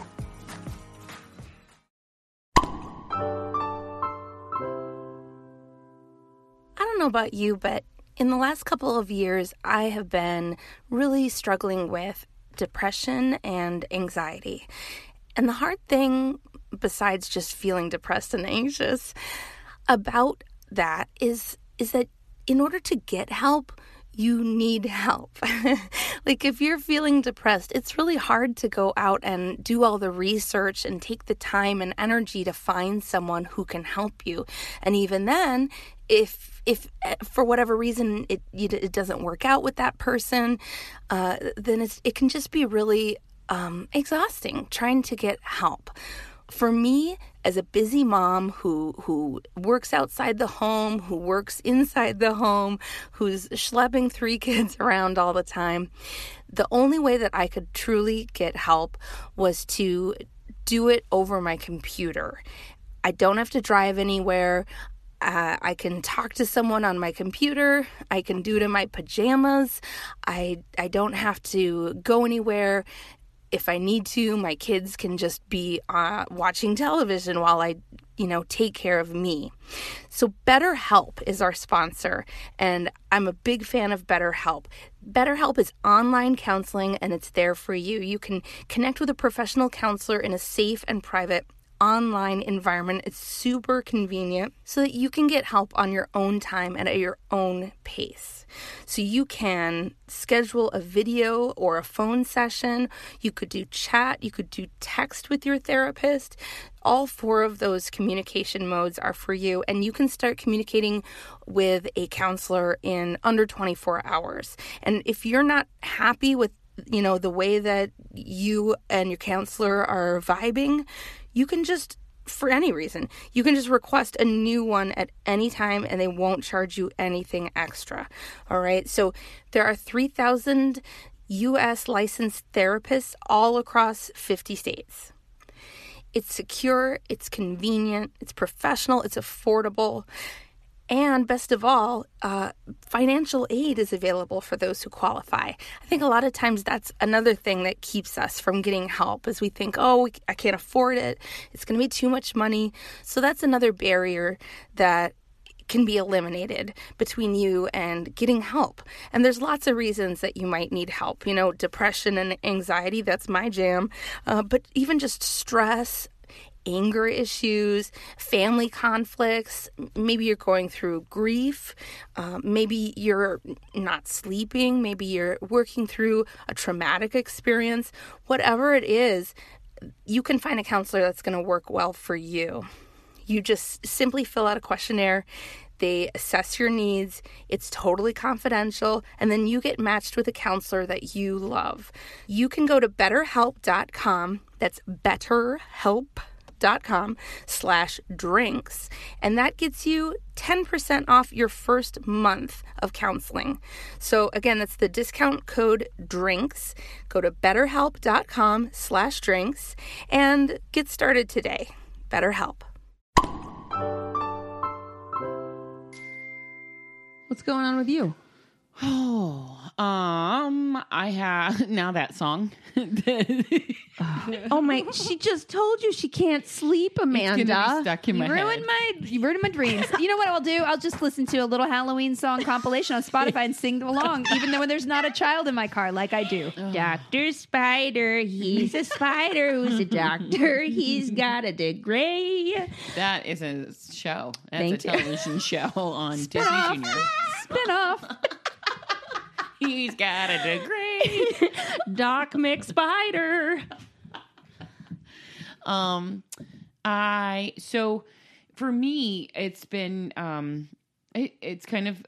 I don't know about you, but in the last couple of years, I have been really struggling with depression and anxiety. And the hard thing, besides just feeling depressed and anxious about that, is that in order to get help, you need help. Like if you're feeling depressed, it's really hard to go out and do all the research and take the time and energy to find someone who can help you. And even then, if for whatever reason it doesn't work out with that person, then it can just be really exhausting trying to get help. For me, as a busy mom who works outside the home, who works inside the home, who's schlepping 3 kids around all the time, the only way that I could truly get help was to do it over my computer. I don't have to drive anywhere. I can talk to someone on my computer. I can do it in my pajamas. I don't have to go anywhere. If I need to, my kids can just be watching television while I, take care of me. So BetterHelp is our sponsor, and I'm a big fan of BetterHelp. BetterHelp is online counseling, and it's there for you. You can connect with a professional counselor in a safe and private online environment. It's super convenient so that you can get help on your own time and at your own pace. So you can schedule a video or a phone session. You could do chat. You could do text with your therapist. All 4 of those communication modes are for you, and you can start communicating with a counselor in under 24 hours. And if you're not happy with the way that you and your counselor are vibing, you can just for any reason. You can just request a new one at any time and they won't charge you anything extra. All right. So there are 3,000 U.S. licensed therapists all across 50 states. It's secure, it's convenient, it's professional, it's affordable. And best of all, financial aid is available for those who qualify. I think a lot of times that's another thing that keeps us from getting help is we think, I can't afford it. It's going to be too much money. So that's another barrier that can be eliminated between you and getting help. And there's lots of reasons that you might need help. You know, depression and anxiety, that's my jam. But even just stress, anger issues, family conflicts, maybe you're going through grief, maybe you're not sleeping, maybe you're working through a traumatic experience, whatever it is, you can find a counselor that's going to work well for you. You just simply fill out a questionnaire. They assess your needs. It's totally confidential. And then you get matched with a counselor that you love. You can go to betterhelp.com. That's betterhelp.com/drinks. And that gets you 10% off your first month of counseling. So again, that's the discount code DRINKS. Go to betterhelp.com/drinks and get started today. BetterHelp. What's going on with you? I have now that song. Oh my! She just told you she can't sleep, Amanda. It's gonna be stuck in my head. You ruined my dreams. You know what I'll do? I'll just listen to a little Halloween song compilation on Spotify and sing along, even though when there's not a child in my car, like I do. Dr. Spider, he's a spider who's a doctor. He's got a degree. That is a show. That's Thank a you. television show on Disney Junior. Spin-off. He's got a degree. Doc McSpider. So for me, it's been it's kind of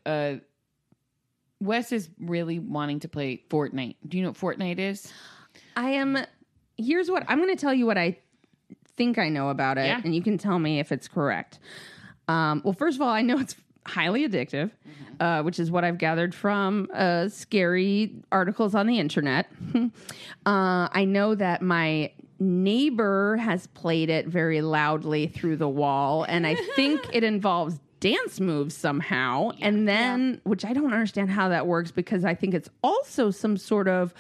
Wes is really wanting to play Fortnite. Do you know what Fortnite is? Here's what I'm going to tell you what I think I know about it, Yeah. and you can tell me if it's correct. Well, first of all, I know it's highly addictive, which is what I've gathered from scary articles on the internet. I know that my neighbor has played it very loudly through the wall, and I think it involves dance moves somehow. And then, which I don't understand how that works, because I think it's also some sort of,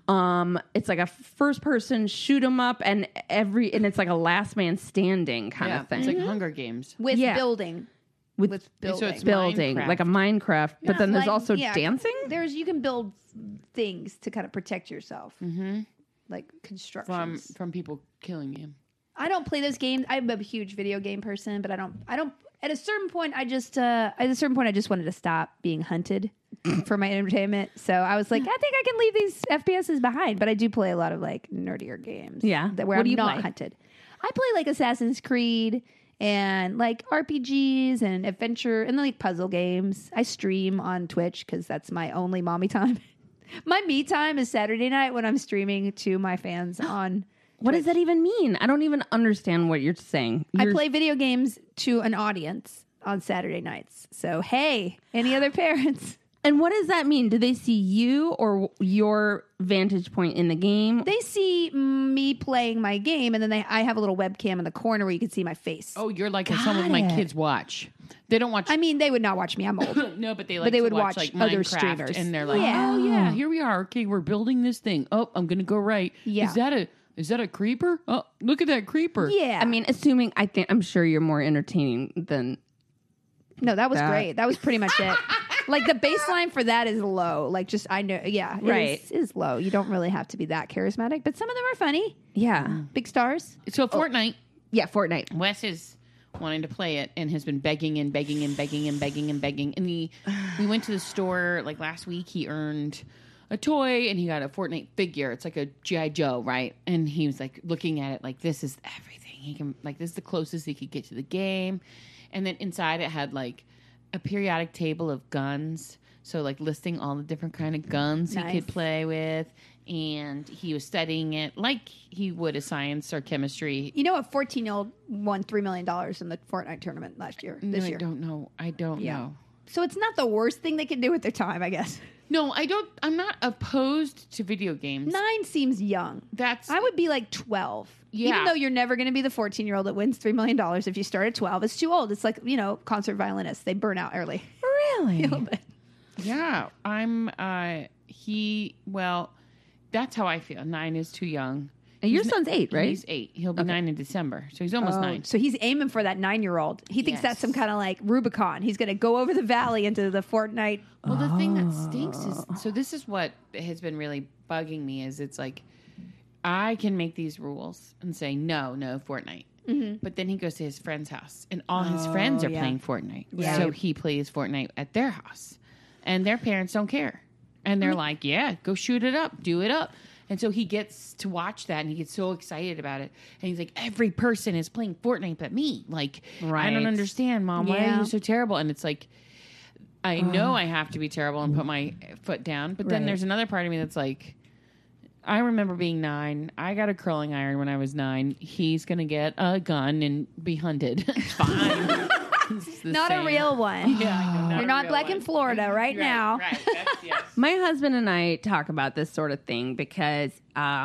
it's like a first person shoot 'em up and it's like a last man standing kind of thing. It's like Hunger Games. With Yeah. building. With building. So it's building, Minecraft. like a Minecraft, but then there's Like, also yeah, dancing? You can build things to kind of protect yourself. Mm-hmm. Like constructions. From people killing you. I don't play those games. I'm a huge video game person, but I don't at a certain point I just wanted to stop being hunted for my entertainment. So I was like, I think I can leave these FPSs behind, but I do play a lot of like nerdier games. Yeah. Where What I'm do you not play? hunted. I play like Assassin's Creed and like RPGs and adventure and like puzzle games. I stream on Twitch because that's my only mommy time. My me time is Saturday night when I'm streaming to my fans on What does that even mean? I don't even understand what you're saying. I play video games to an audience on Saturday nights. So, hey, any other parents? And what does that mean? Do they see you or your vantage point in the game? They see me playing my game, and then I have a little webcam in the corner where you can see my face. Oh, you're like someone my kids watch. They don't watch. I mean, they would not watch me. I'm old. No, but they like. But they to would watch watch like other Minecraft, streamers. and they're like, Yeah. "Oh yeah, here we are. Okay, we're building this thing. Oh, I'm gonna go right. Yeah. Is that a creeper? Oh, look at that creeper. Yeah. I mean, I'm sure you're more entertaining than. No, that was That. great. That was pretty much it. Like the baseline for that is low. Like just I know, yeah, it is low. You don't really have to be that charismatic, but some of them are funny. Yeah. Big stars. So Fortnite. Yeah, Fortnite. Wes is wanting to play it and has been begging and begging and begging and begging and begging. And we went to the store like last week. He earned a toy and he got a Fortnite figure. It's like a G.I. Joe, right? And he was like looking at it like, this is everything. He can like, this is the closest he could get to the game. And then inside it had like a periodic table of guns. So like listing all the different kind of guns he Nice. could play with. and he was studying it like he would a science or chemistry. You know, a 14-year-old won $3 million in the Fortnite tournament last year. This year. I don't know. So it's not the worst thing they can do with their time, I guess. No, I don't. I'm not opposed to video games. 9 seems young. I would be like 12. Yeah. Even though you're never going to be the 14-year-old that wins $3 million if you start at 12. It's too old. It's like, concert violinists. They burn out early. Really? A little bit. Yeah. That's how I feel. 9 is too young. And your son's 8, right? He's 8. He'll be 9 in December. So he's almost 9. So he's aiming for that 9-year-old. He thinks that's some kind of like Rubicon. He's going to go over the valley into the Fortnite. Well, the thing that stinks is, so this is what has been really bugging me is it's like, I can make these rules and say, no, Fortnite. Mm-hmm. But then he goes to his friend's house and all his friends are playing Fortnite. Yeah. So he plays Fortnite at their house and their parents don't care. And they're like, yeah, go shoot it up, do it up. And so he gets to watch that and he gets so excited about it. And he's like, every person is playing Fortnite but me. Like, I don't understand, Mom. Why are you so terrible? And it's like, I know I have to be terrible and put my foot down. But then there's another part of me that's like, I remember being 9. I got a curling iron when I was 9. He's going to get a gun and be hunted. It's fine. Not a real one. Yeah, You're not black in Florida right now. Right. Yes. My husband and I talk about this sort of thing because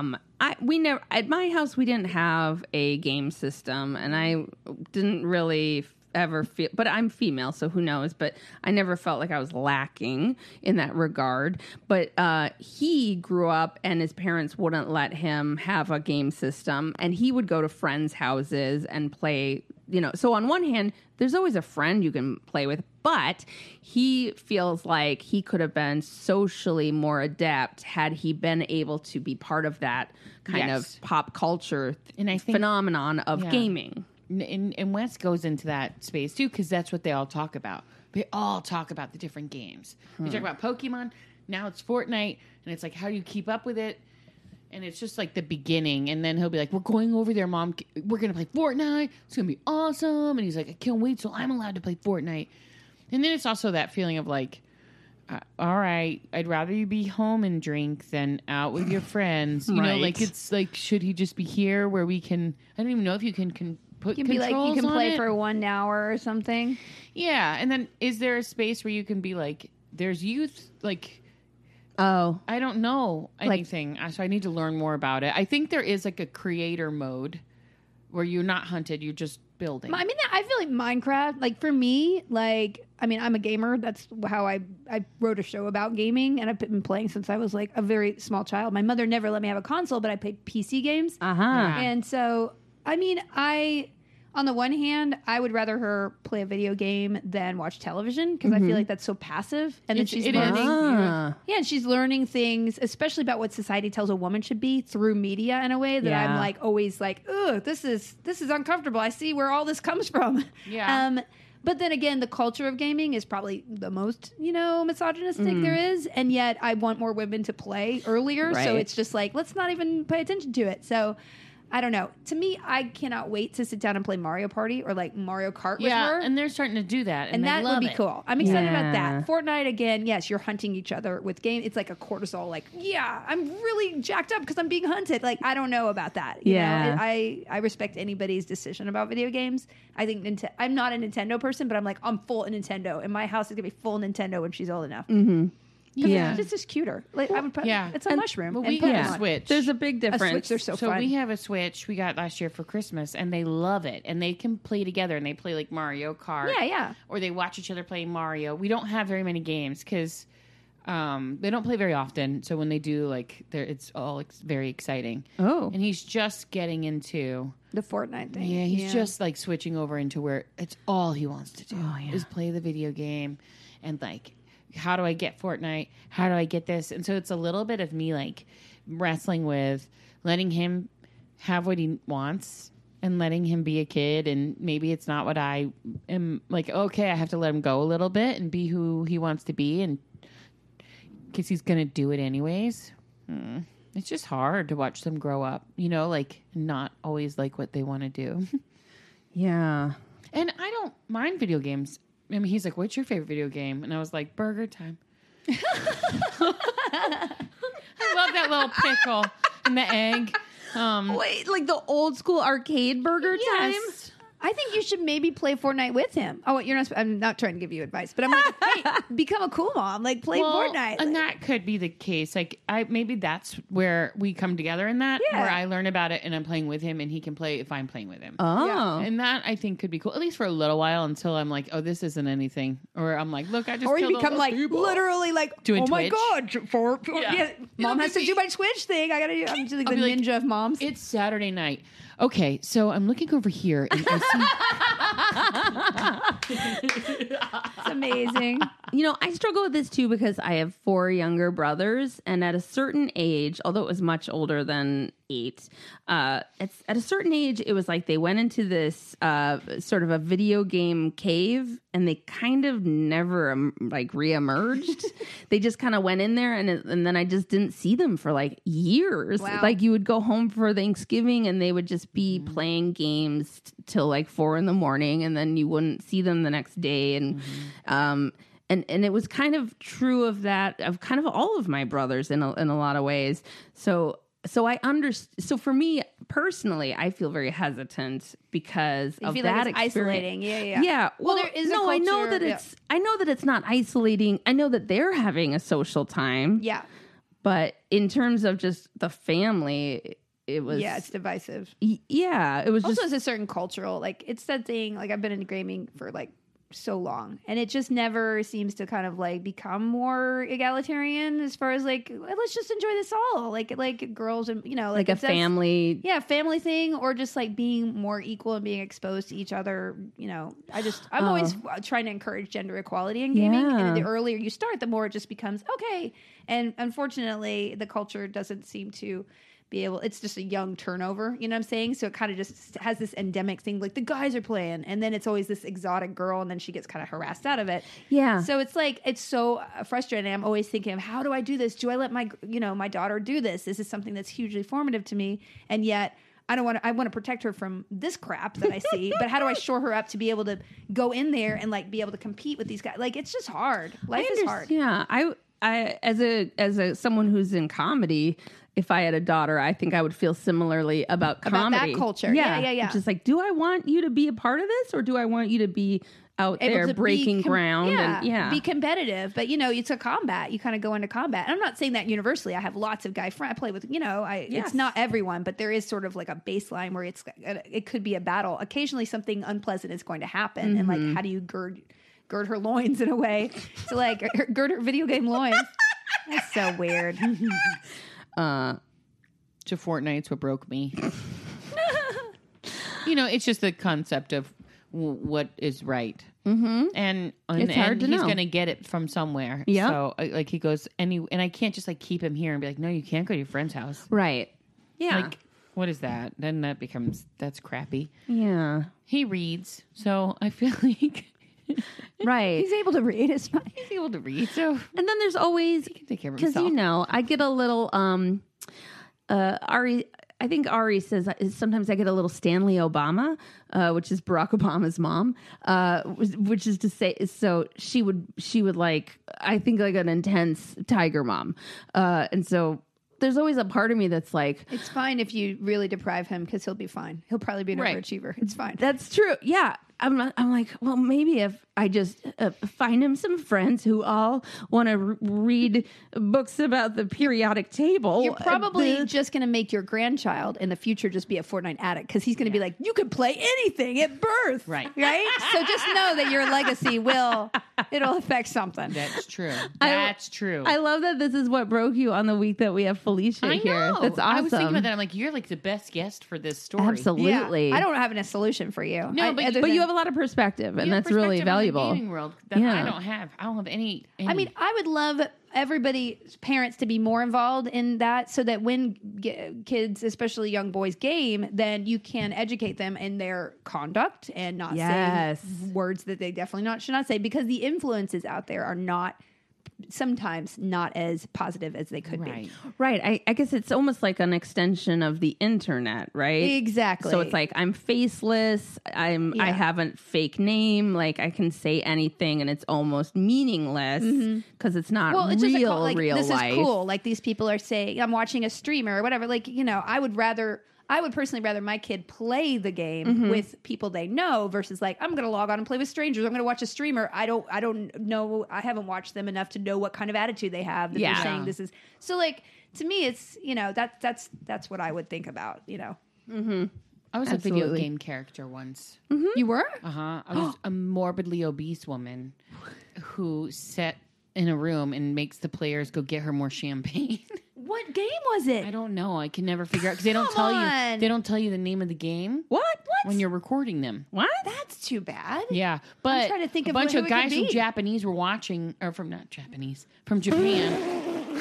we never at my house we didn't have a game system, and I didn't really ever feel. But I'm female, so who knows? But I never felt like I was lacking in that regard. But he grew up, and his parents wouldn't let him have a game system, and he would go to friends' houses and play. So on one hand, there's always a friend you can play with, but he feels like he could have been socially more adept had he been able to be part of that kind of pop culture and I think, phenomenon of gaming. And Wes goes into that space too, because that's what they all talk about. They all talk about the different games. They talk about Pokemon. Now it's Fortnite, and it's like, how do you keep up with it? And it's just like the beginning. And then he'll be like, we're going over there, Mom. We're going to play Fortnite. It's going to be awesome. And he's like, I can't wait till I'm allowed to play Fortnite. And then it's also that feeling of like, all right, I'd rather you be home and drink than out with your friends. You know, like it's like, should he just be here where we can, I don't even know if you can put You can be like, you can play it for 1 hour or something. Yeah. And then is there a space where you can be like, there's youth, like, oh, I don't know anything, so I need to learn more about it. I think there is like a creator mode where you're not hunted, you're just building. I mean, I feel like Minecraft, like for me, like, I mean, I'm a gamer. That's how I wrote a show about gaming, and I've been playing since I was like a very small child. My mother never let me have a console, but I played PC games. And so, I mean, on the one hand, I would rather her play a video game than watch television because I feel like that's so passive. And then she's learning. And she's learning things, especially about what society tells a woman should be through media in a way that I'm like always like, ugh, this is uncomfortable. I see where all this comes from. Yeah. But then again, the culture of gaming is probably the most, misogynistic there is. And yet I want more women to play earlier. So it's just like, let's not even pay attention to it. So I don't know. To me, I cannot wait to sit down and play Mario Party or like Mario Kart with her. And they're starting to do that. And that would be cool. I'm excited about that. Yeah. Fortnite, again, yes, you're hunting each other with game. It's like a cortisol, like, yeah, I'm really jacked up because I'm being hunted. Like, I don't know about that. You know? I respect anybody's decision about video games. I think I'm not a Nintendo person, but I'm like, I'm full of Nintendo. And my house is going to be full of Nintendo when she's old enough. Mm-hmm. Yeah, it's just cuter. Like I would put, it's a mushroom. But we and have a Switch. There's a big difference. A Switch, they're so fun. We have a Switch we got last year for Christmas, and they love it. And they can play together, and they play like Mario Kart. Yeah. Or they watch each other play Mario. We don't have very many games because they don't play very often. So when they do, like, it's all very exciting. Oh. And he's just getting into the Fortnite thing. Yeah, he's just like switching over into where it's all he wants to do is play the video game and like, how do I get Fortnite? How do I get this? And so it's a little bit of me like wrestling with letting him have what he wants and letting him be a kid. And maybe it's not what I am like, okay, I have to let him go a little bit and be who he wants to be. And because he's going to do it anyways. It's just hard to watch them grow up, like not always like what they want to do. Yeah. And I don't mind video games. I mean, he's like, what's your favorite video game? And I was like, Burger Time. I love that little pickle and the egg. Wait, like the old school arcade burger time? Yes. I think you should maybe play Fortnite with him. Oh, you're not. I'm not trying to give you advice, but I'm like, hey, become a cool mom. Like, play Fortnite. And that could be the case. Like, maybe that's where we come together in that, Yeah. where I learn about it and I'm playing with him and he can play if I'm playing with him. Oh. And that I think could be cool, at least for a little while until I'm like, oh, this isn't anything. Or I'm like, look, I just Or you killed all become those like people. literally like, Doing oh my Twitch. god, yeah, mom has to do my Twitch thing. I gotta do. I'm just like the I'll be like, ninja of moms. It's Saturday night. Okay, so I'm looking over here and I It's amazing. You know, I struggle with this too because I have 4 younger brothers, and at a certain age, although it was much older than 8, it's at a certain age, it was like they went into this sort of a video game cave, and they kind of never like reemerged. They just kind of went in there, and then I just didn't see them for like years. Wow. Like you would go home for Thanksgiving, and they would just be playing games till like 4 a.m, and then you wouldn't see them the next day, and and it was kind of true of that, of kind of all of my brothers in a lot of ways. So I understand. So for me personally, I feel very hesitant because You of feel that like it's experience. isolating. Yeah. Yeah. Well, there is a no, I know culture- that I know that it's not isolating. I know that they're having a social time. Yeah. But in terms of just the family, it was. Yeah, it's divisive. Yeah, it was Also, just. it's a certain cultural, like, it's that thing, like, I've been into gaming for, like, so long, and it just never seems to kind of, like, become more egalitarian as far as, like, let's just enjoy this all. Like girls and, you know, like a it's- that's- family. Yeah, family thing, or just, like, being more equal and being exposed to each other, you know. I'm always trying to encourage gender equality in gaming, Yeah. and the earlier you start, the more it just becomes, okay. And unfortunately, the culture doesn't seem to be able, it's just a young turnover, you know what I'm saying? So it kind of just has this endemic thing, like the guys are playing, and then it's always this exotic girl, and then she gets kind of harassed out of it. Yeah. So it's like, it's so frustrating. I'm always thinking of, how do I do this? Do I let my daughter do this? This is something that's hugely formative to me, and yet I want to protect her from this crap that I see, but how do I shore her up to be able to go in there and like be able to compete with these guys? Like, it's just hard. Life is hard. Yeah, I as a someone who's in comedy, if I had a daughter, I think I would feel similarly about comedy. that culture. Yeah. Which is like, do I want you to be a part of this, or do I want you to be out Able there to breaking ground? Be competitive. But, you know, it's a combat. You kind of go into combat. And I'm not saying that universally. I have lots of guy friends. I play with, you know, it's not everyone, but there is sort of like a baseline where it could be a battle. Occasionally something unpleasant is going to happen. And like, how do you gird her loins in a way to like gird her video game loins? That's so weird. to Fortnite's what broke me. You know, it's just the concept of what is right. Mm-hmm. And It's hard to he's know. going to get it from somewhere. Yeah. So like he goes, and I can't just like keep him here and be like, no, you can't go to your friend's house. Right. Yeah. Like, what is that? Then that's crappy. Yeah. He reads, so I feel like Right. He's able to read. It's fine. he's able to read. So And then there's always, take care of because himself. you know, I get a little Ari. I think Ari says sometimes I get a little Stanley Obama, which is Barack Obama's mom, which is to say, so she would like, I think like an intense tiger mom, and so there's always a part of me that's like, It's fine if you really deprive him, because he'll be fine. He'll probably be an Right. overachiever. It's fine. that's true, yeah. I'm like, well, maybe if I just find him some friends who all want to read books about the periodic table. You're probably just going to make your grandchild in the future just be a Fortnite addict, because he's going to be like, you could play anything at birth. Right. Right? So just know that your legacy it'll affect something. That's true. That's true. I love that this is what broke you on the week that we have Felicia I here. know. That's awesome. I was thinking about that. I'm like, you're like the best guest for this story. Absolutely. Yeah. I don't have a solution for you. No, but other But you than- have a lot of perspective, and You have that's really perspective on the valuable. gaming world that Yeah. I don't have. I don't have any. I mean, I would love parents to be more involved in that, so that when kids, especially young boys, game, then you can educate them in their conduct and not Yes. say words that they definitely should not say, because the influences out there are not sometimes not as positive as they could Right. Right. I guess it's almost like an extension of the internet, right? be. Exactly. So it's like I'm faceless. I have a fake name. Like I can say anything, and it's almost meaningless because it's not it's just real, like, real this life. is cool. Like these people are saying, I'm watching a streamer or whatever. Like, you know, I would personally rather my kid play the game with people they know versus like, I'm going to log on and play with strangers. I'm going to watch a streamer. I don't know. I haven't watched them enough to know what kind of attitude they have that they're saying this is. So like, to me, it's, you know, that's what I would think about, you know. I was a video Absolutely. game character once. You were? I was a morbidly obese woman who sat in a room and makes the players go get her more champagne. What game was it? I don't know. I can never figure out because they don't Come tell on. you. They don't tell you the name of the game What? when you're recording them. What? That's too bad. Yeah, but trying to think a of bunch who of it could guys from be. Japanese were watching, or from not Japanese, from Japan.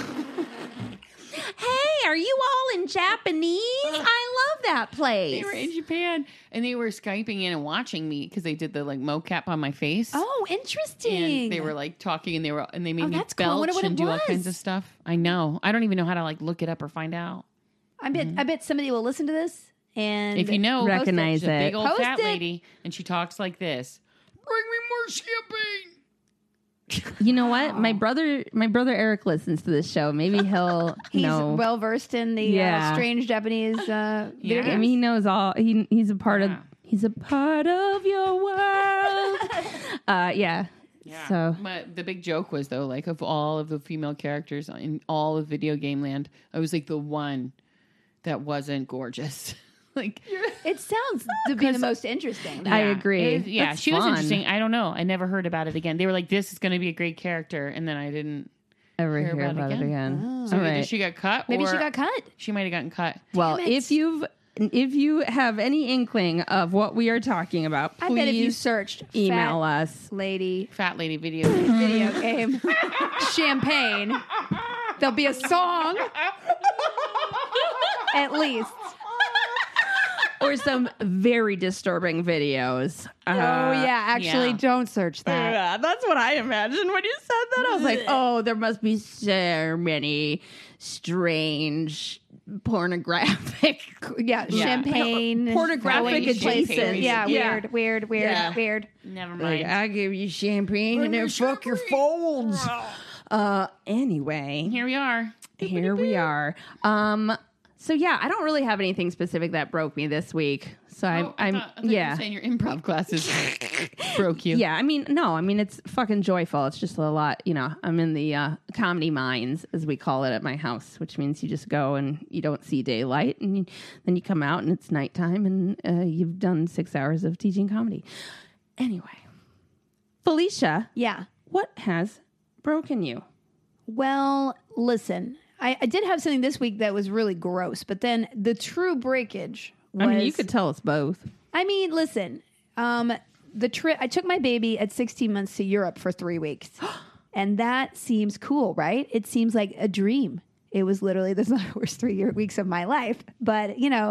Hey, are you all in Japanese? I love that place. They were in Japan and they were Skyping in and watching me because they did the like mocap on my face. Oh, interesting. And they were like talking and they made me that's cool. I wonder belch what and it do all kinds was. of stuff. I know. I don't even know how to like look it up or find out. I bet somebody will listen to this and If you know, Recognize she's a big it. old Post fat it. lady and she talks like this. Bring me more champagne. You know what? My brother Eric listens to this show. Maybe he'll he's know. well versed in the Yeah. strange Japanese video Yeah. I games. mean, he knows all. He's a part of. Yeah. He's a part of your world. Yeah. Yeah. So But the big joke was though, like of all of the female characters in all of video game land, I was like the one that wasn't gorgeous. Like It sounds to be the most interesting. I agree. Yeah, That's she was fun. interesting. I don't know. I never heard about it again. They were like, "This is going to be a great character," and then I didn't ever hear hear about about it it again. again. So All either right. she got cut, Maybe or she got cut. She might have gotten cut. Well, Damn it. if you have any inkling of what we are talking about, I bet if you please searched email fat us. lady Fat lady video. video game champagne, there'll be a song at least. Or some very disturbing videos. Oh yeah, actually, yeah. don't search that. Yeah, that's what I imagined when you said that. I was like, oh, there must be so many strange pornographic. Yeah, champagne, Pornographic going adjacent. places. Yeah, Yeah. weird. Never Like, mind. I give you champagne and then fuck your folds. Anyway, Here we are. here we are. So yeah, I don't really have anything specific that broke me this week. So I thought you were saying your improv classes broke you. Yeah, I mean, it's fucking joyful. It's just a lot, I'm in the comedy mines, as we call it at my house, which means you just go and you don't see daylight, and then you come out and it's nighttime, and you've done 6 hours of teaching comedy. Anyway, Felicia, Yeah. what has broken you? Well, listen, I did have something this week that was really gross, but then the true breakage was... I mean, you could tell us both. I mean, listen, the trip, I took my baby at 16 months to Europe for 3 weeks. And that seems cool, right? It seems like a dream. It was literally the worst 3 weeks of my life. But,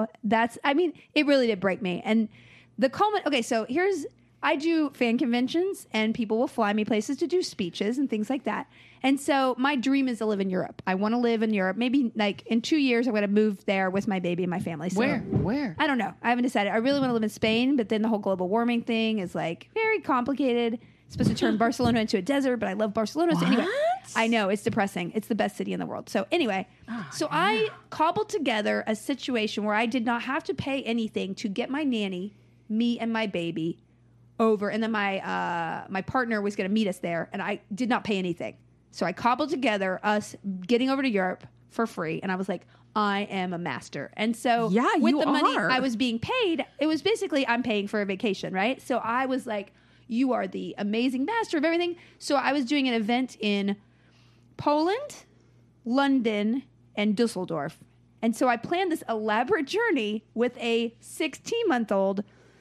it really did break me. And the culmination, okay, so I do fan conventions and people will fly me places to do speeches and things like that. And so my dream is to live in Europe. I want to live in Europe. Maybe like in 2 years, I'm going to move there with my baby and my family. So Where? I don't know. I haven't decided. I really want to live in Spain, but then the whole global warming thing is like very complicated. It's supposed to turn Barcelona into a desert, but I love Barcelona. So anyway, I know it's depressing. It's the best city in the world. So anyway, I cobbled together a situation where I did not have to pay anything to get my nanny, me and my baby over, and then my partner was going to meet us there, and I did not pay anything. So I cobbled together us getting over to Europe for free, and I was like, I am a master. And so Yeah, with you the money are. I was being paid, it was basically I'm paying for a vacation, right? So I was like, you are the amazing master of everything. So I was doing an event in Poland, London, and Dusseldorf. And so I planned this elaborate journey with a 16-month-old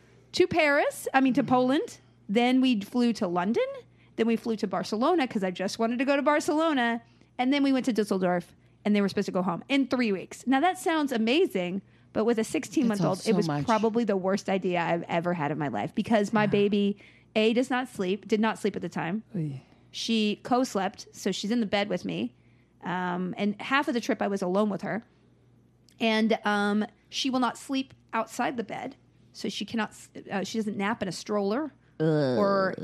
to Poland. Then we flew to London. Then we flew to Barcelona because I just wanted to go to Barcelona. And then we went to Dusseldorf, and they were supposed to go home in 3 weeks. Now, that sounds amazing, but with a 16-month-old, so it was much. probably the worst idea I've ever had in my life because my baby, did not sleep at the time. She co-slept, so she's in the bed with me. And half of the trip I was alone with her. And she will not sleep outside the bed. So she cannot, she doesn't nap in a stroller. Or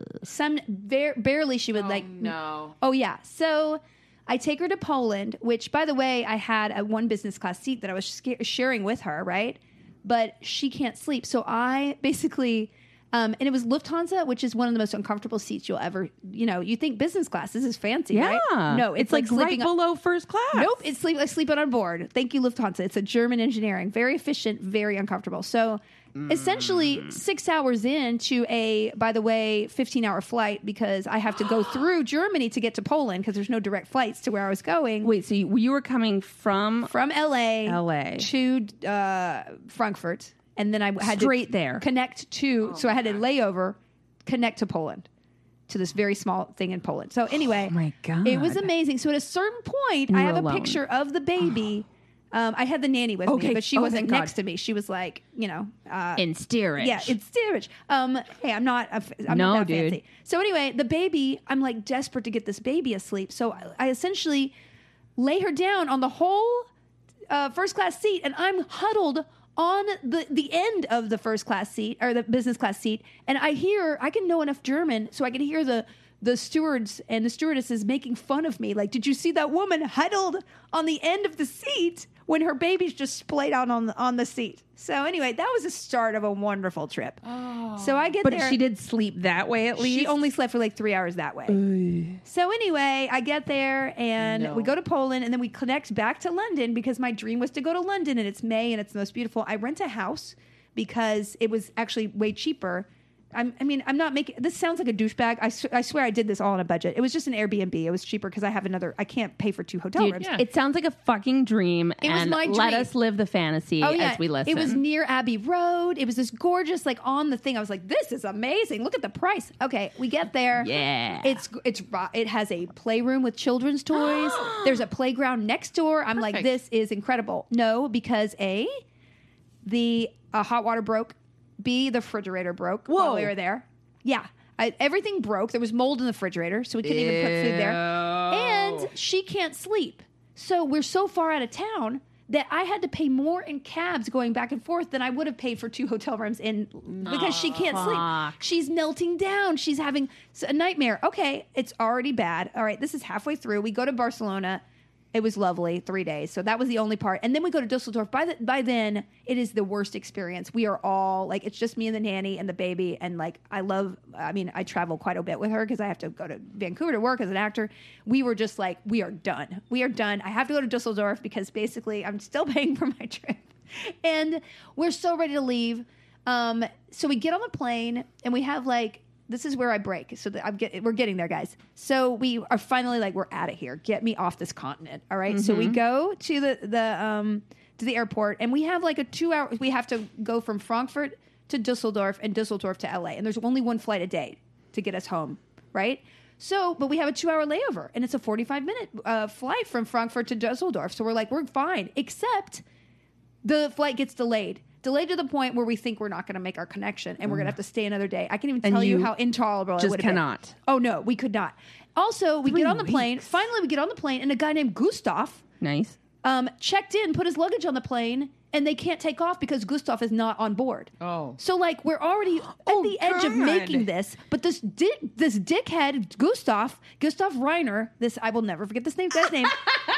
barely she would No. Oh, yeah. So I take her to Poland, which, by the way, I had a one business class seat that I was sharing with her, right? But she can't sleep. So I basically, and it was Lufthansa, which is one of the most uncomfortable seats you'll ever, you think business class. This is fancy, Yeah. right? No, it's like right sleeping below first class. Nope, it's like sleeping on board. Thank you, Lufthansa. It's a German engineering. Very efficient, very uncomfortable. So essentially 6 hours into a, by the way, 15-hour flight because I have to go through Germany to get to Poland because there's no direct flights to where I was going. Wait, so you were coming from LA to Frankfurt, and then I had Straight to there. connect to, so I had a layover, connect to Poland, to this very small thing in Poland. So anyway, Oh my God. it was amazing. So at a certain point, You I were have a alone. picture of the baby. I had the nanny with Okay. me, but she Oh, wasn't thank God. next to me. She was like, in steerage. yeah, it's steerage. Hey, I'm not No, not that dude. fancy. So anyway, the baby, I'm like desperate to get this baby asleep. So I essentially lay her down on the whole first class seat, and I'm huddled on the end of the first class seat or the business class seat, and I can know enough German so I can hear the stewards and the stewardesses making fun of me. Like, did you see that woman huddled on the end of the seat when her baby's just splayed out on the seat? So anyway, that was the start of a wonderful trip. So I get But there. she did sleep that way at least? She only slept for like 3 hours that way. So anyway, I get there and we go to Poland and then we connect back to London because my dream was to go to London and it's May and it's the most beautiful. I rent a house because it was actually way cheaper. I'm not making, this sounds like a douchebag. I swear I did this all on a budget. It was just an Airbnb. It was cheaper because I can't pay for 2 hotel Dude, rooms. yeah. It sounds like a fucking dream. It was and my let dream. us live the fantasy as we listen. It was near Abbey Road. It was this gorgeous, like on the thing. I was like, this is amazing. Look at the price. Okay, we get there. Yeah. It has a playroom with children's toys. There's a playground next door. I'm like, this is incredible. No, because the hot water broke. B, the refrigerator broke while we were there. Yeah. Everything broke. There was mold in the refrigerator, so we couldn't even put food there. And she can't sleep. So we're so far out of town that I had to pay more in cabs going back and forth than I would have paid for 2 hotel rooms because she can't sleep. She's melting down. She's having a nightmare. Okay, it's already bad. All right, this is halfway through. We go to Barcelona. It was lovely, 3 days. So that was the only part. And then we go to Dusseldorf. By then, it is the worst experience. We are all, like, it's just me and the nanny and the baby. And, like, I travel quite a bit with her because I have to go to Vancouver to work as an actor. We were just like, we are done. We are done. I have to go to Dusseldorf because basically I'm still paying for my trip. And we're so ready to leave. So we get on the plane and we have, like, this is where I break. So we're getting there, guys. So we are finally like, we're out of here. Get me off this continent. All right. So we go to the airport and we have like a 2 hour. We have to go from Frankfurt to Dusseldorf and Dusseldorf to LA. And there's only one flight a day to get us home. Right. So, but we have a 2 hour layover and it's a 45-minute flight from Frankfurt to Dusseldorf. So we're like, we're fine, except the flight gets delayed to the point where we think we're not going to make our connection and we're going to have to stay another day. I can't even tell you how intolerable it just would have cannot. been. Oh, no, we could not. Also, we get on the plane. Finally, we get on the plane and a guy named Gustav Nice. checked in, put his luggage on the plane, and they can't take off because Gustav is not on board. Oh. So, like, we're already at the edge of making this, but this dickhead, Gustav Reiner, I will never forget this guy's name.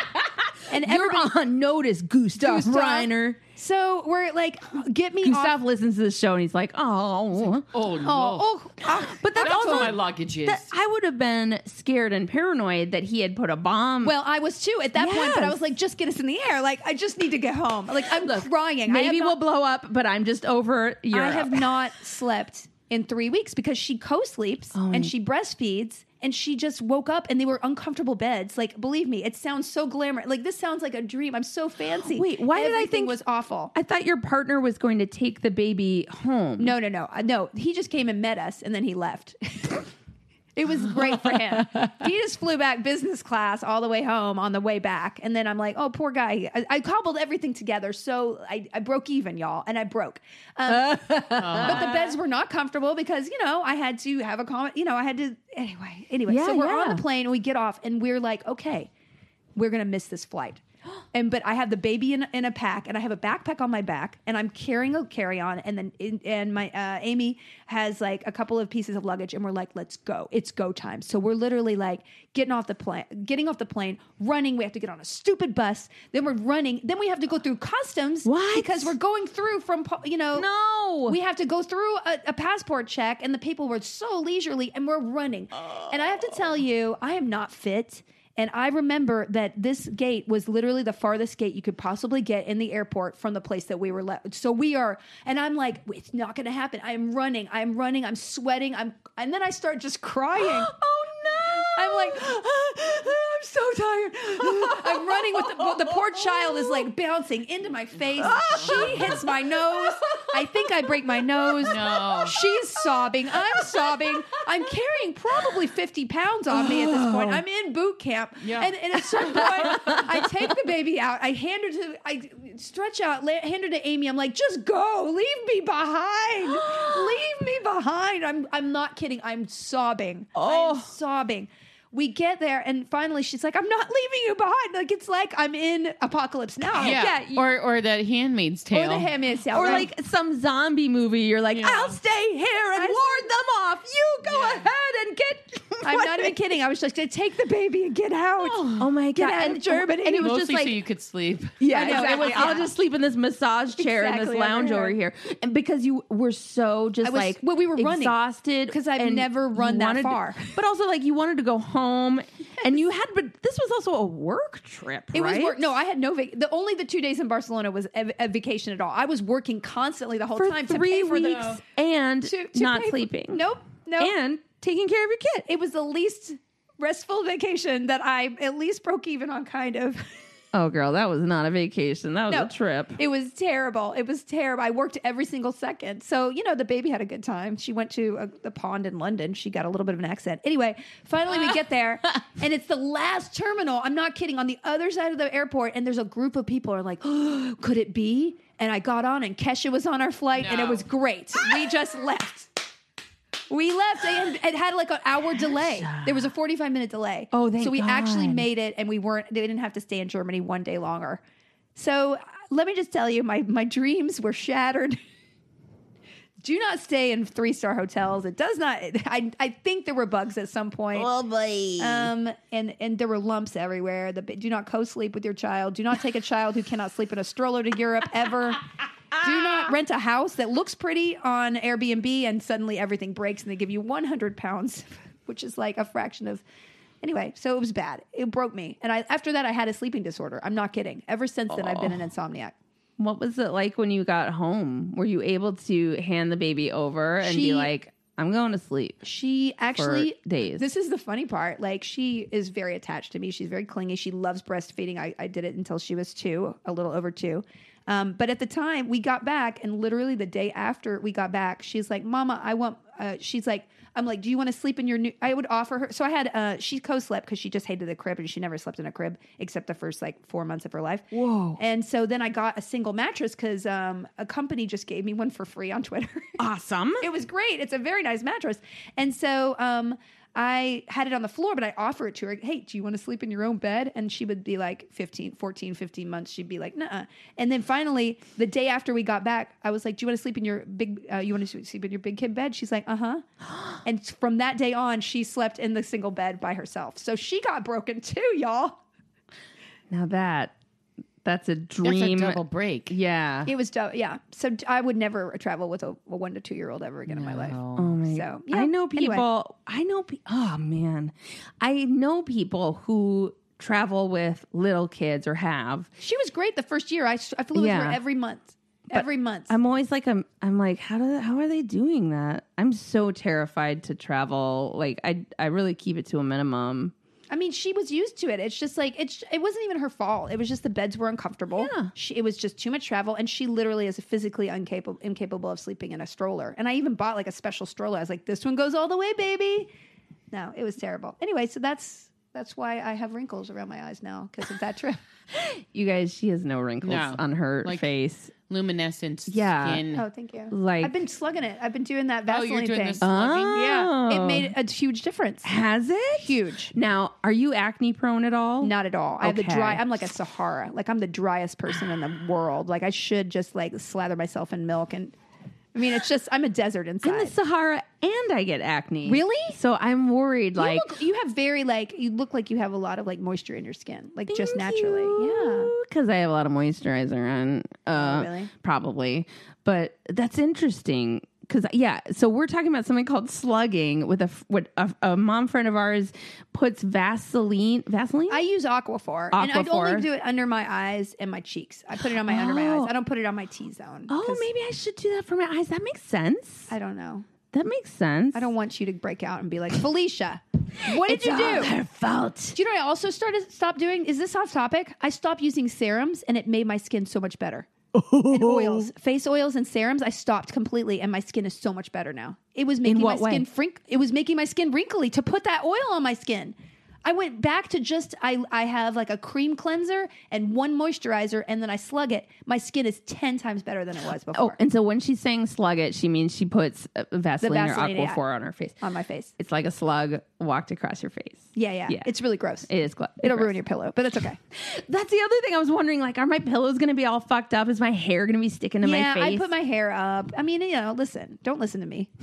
And You're on notice, Gustav Reiner. So we're like, get me Gustav off. listens to the show and he's like, oh. Oh, no. But that's That's also what my luggage is. I would have been scared and paranoid that he had put a bomb. Well, I was too at that point, but I Yes. was like, just get us in the air. Like, I just need to get home. Like, I'm crying. Maybe we'll blow up, but I'm just over Europe. I have not slept in 3 weeks because she co-sleeps and she breastfeeds and she just woke up and they were uncomfortable beds. Like, believe me, it sounds so glamorous. Like, this sounds like a dream. I'm so fancy. Wait, why did I Everything think was awful? I thought your partner was going to take the baby home. No. He just came and met us and then he left. It was great for him. He just flew back business class all the way home on the way back. And then I'm like, oh, poor guy. I cobbled everything together. So I broke even, y'all. And I broke. But the beds were not comfortable because, I had to have a comment. I had to. Anyway. Yeah, so we're yeah. on the plane and we get off and we're like, okay, we're going to miss this flight. But I have the baby in a pack, and I have a backpack on my back, and I'm carrying a carry-on, and then my Amy has like a couple of pieces of luggage, and we're like, let's go, it's go time. So we're literally like getting off the plane, running. We have to get on a stupid bus, then we're running, then we have to go through customs because we're going through from No, we have to go through a passport check, and the people were so leisurely, and we're running, and I have to tell you, I am not fit. And I remember that this gate was literally the farthest gate you could possibly get in the airport from the place that we were left. So we are, and I'm like, it's not going to happen. I'm running, I'm sweating. And then I start just crying. Oh no! I'm like, I'm so tired. I'm running with the poor child is like bouncing into my face. She hits my nose. I think I break my nose. No. She's sobbing. I'm sobbing. I'm carrying probably 50 pounds on me at this point. I'm in boot camp. Yeah. And at a certain point, I take the baby out. I hand her to Amy. I'm like, just go. Leave me behind. Leave me behind. I'm not kidding. I'm sobbing. I'm sobbing. We get there, and finally she's like, I'm not leaving you behind. Like, it's like I'm in Apocalypse Now. Yeah. Or that Handmaid's Tale. Or the Handmaid's Tale. Or right? like some zombie movie. You're like, Yeah. I'll stay here and ward them off. You go ahead and get. I'm not even kidding. I was just going to take the baby and get out. Oh my god! Get out of Germany. And it was Mostly just like, so you could sleep. yeah, I know, it exactly. was- I'll yeah. just sleep in this massage chair in this Exactly, lounge over over here. here, and because you were so just we were running exhausted because I've and never you run that wanted to- far. but also like you wanted to go home, and you had. But this was also a work trip. It was right? work. No, I had no only the 2 days in Barcelona was a vacation at all. I was working constantly the whole for time 3 to pay for weeks and to not pay for- sleeping. Nope. And taking care of your kid. It was the least restful vacation that I at least broke even on, kind of. Oh, girl, that was not a vacation. That was a trip. It was terrible. It was terrible. I worked every single second. So, the baby had a good time. She went to the pond in London. She got a little bit of an accent. Anyway, finally we get there, and it's the last terminal. I'm not kidding. On the other side of the airport, and there's a group of people are like, oh, could it be? And I got on, and Kesha was on our flight, and it was great. We just left. We left. It had like an hour delay. There was a 45-minute delay. Oh, thank So we actually God. made it, and they didn't have to stay in Germany one day longer. So let me just tell you, my dreams were shattered. Do not stay in 3-star hotels. It does not. I think there were bugs at some point. Oh, boy. And there were lumps everywhere. Do not co-sleep with your child. Do not take a child who cannot sleep in a stroller to Europe ever. Do not rent a house that looks pretty on Airbnb and suddenly everything breaks and they give you 100 pounds, which is like a fraction of. Anyway, so it was bad. It broke me. And after that, I had a sleeping disorder. I'm not kidding. Ever since then, I've been an insomniac. What was it like when you got home? Were you able to hand the baby over and be like, I'm going to sleep? She actually, for days. This is the funny part. Like, she is very attached to me. She's very clingy. She loves breastfeeding. I did it until she was 2, a little over 2. But at the time we got back, and literally the day after we got back, she's like, Mama, I want, she's like, I'm like, do you want to sleep in your new, I would offer her. So I had, she co-slept because she just hated the crib and she never slept in a crib except the first like 4 months of her life. Whoa. And so then I got a single mattress because a company just gave me one for free on Twitter. Awesome. It was great. It's a very nice mattress. And so I had it on the floor, but I offer it to her. Hey, do you want to sleep in your own bed? And she would be like 15 months. She'd be like, nuh-uh. And then finally, the day after we got back, I was like, do you want to sleep in your big, sleep in your big kid bed? She's like, uh-huh. And from that day on, she slept in the single bed by herself. So she got broken too, y'all. Now that's a dream. That's a double break. Yeah. It was, yeah. So I would never travel with a 1 to 2 year old ever again in my life. Oh my So, God. yeah. I know Anyway. people. Oh man, I know people who travel with little kids or have. She was great the first year. I flew with her every month. Every month. I'm always like, I'm like, how are they doing that? I'm so terrified to travel. Like I really keep it to a minimum. I mean, she was used to it. It's just like, it wasn't even her fault. It was just the beds were uncomfortable. Yeah. It was just too much travel. And she literally is physically incapable of sleeping in a stroller. And I even bought like a special stroller. I was like, this one goes all the way, baby. No, it was terrible. Anyway, so that's why I have wrinkles around my eyes now because of that trip. You guys, she has no wrinkles No. on her Like- face. luminescent Yeah. skin. Oh, thank you. Like, I've been slugging it. I've been doing that Oh, Vaseline you're doing thing. the slugging? Yeah, it Oh. made a huge difference. Has it? Huge. Now, are you acne prone at all? Not at all. I have the Okay. dry. I'm like a Sahara. Like I'm the driest person in the world. Like I should just like slather myself in milk and. I mean, it's just I'm a desert inside. I'm the Sahara and I get acne. Really? So I'm worried. Like, you have very like you look like you have a lot of like moisture in your skin, like just naturally. Yeah. because I have a lot of moisturizer on. Really? Probably, but that's interesting. Because so we're talking about something called slugging with a mom friend of ours puts Vaseline. I use Aquaphor, and I Aquaphor. only do it under my eyes and my cheeks. I put it on my under my eyes. I don't put it on my T-zone. Oh, 'cause maybe I should do that for my eyes. That makes sense. I don't know. That makes sense. I don't want you to break out and be like, Felicia, what did you do? Her fault. Do you know what I also stopped doing? Is this off topic? I stopped using serums, and it made my skin so much better. And oils, face oils, and serums. I stopped completely, and my skin is so much better now. It was making my what way? skin It was making my skin wrinkly to put that oil on my skin. I went back to just I have like a cream cleanser and one moisturizer, and then I slug it. My skin is 10 times better than it was before. Oh, and so when she's saying slug it, she means she puts Vaseline, Vaseline, or yeah. Aquaphor on her face. on my face. It's like a slug walked across your face. Yeah. It's really gross. It is. It'll ruin your pillow, but that's okay. That's the other thing I was wondering. Like, are my pillows going to be all fucked up? Is my hair going to be sticking to my face? I put my hair up. I mean, listen, don't listen to me.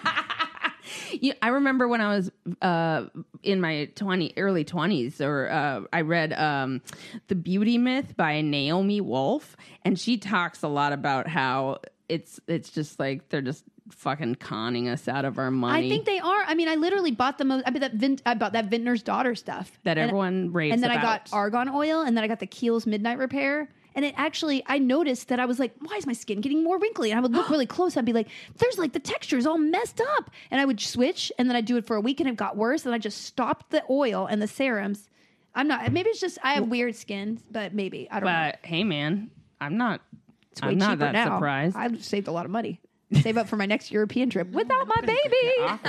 I remember when I was in my early 20s, or I read The Beauty Myth by Naomi Wolf, and she talks a lot about how it's just like they're just fucking conning us out of our money. I think they are. I mean, I literally bought the most. I bought that Vintner's Daughter stuff that everyone raves and then about. I got argan oil, and then I got the Kiehl's Midnight Repair. And it actually, I noticed that I was like, why is my skin getting more wrinkly? And I would look really close. I'd be like, there's like the texture is all messed up. And I would switch, and then I'd do it for a week, and it got worse. And I just stopped the oil and the serums. Maybe it's just I have weird skin, but maybe I don't know. But hey, man, I'm not Way I'm not cheaper that now. surprised. I've saved a lot of money. Save up for my next European trip without my baby.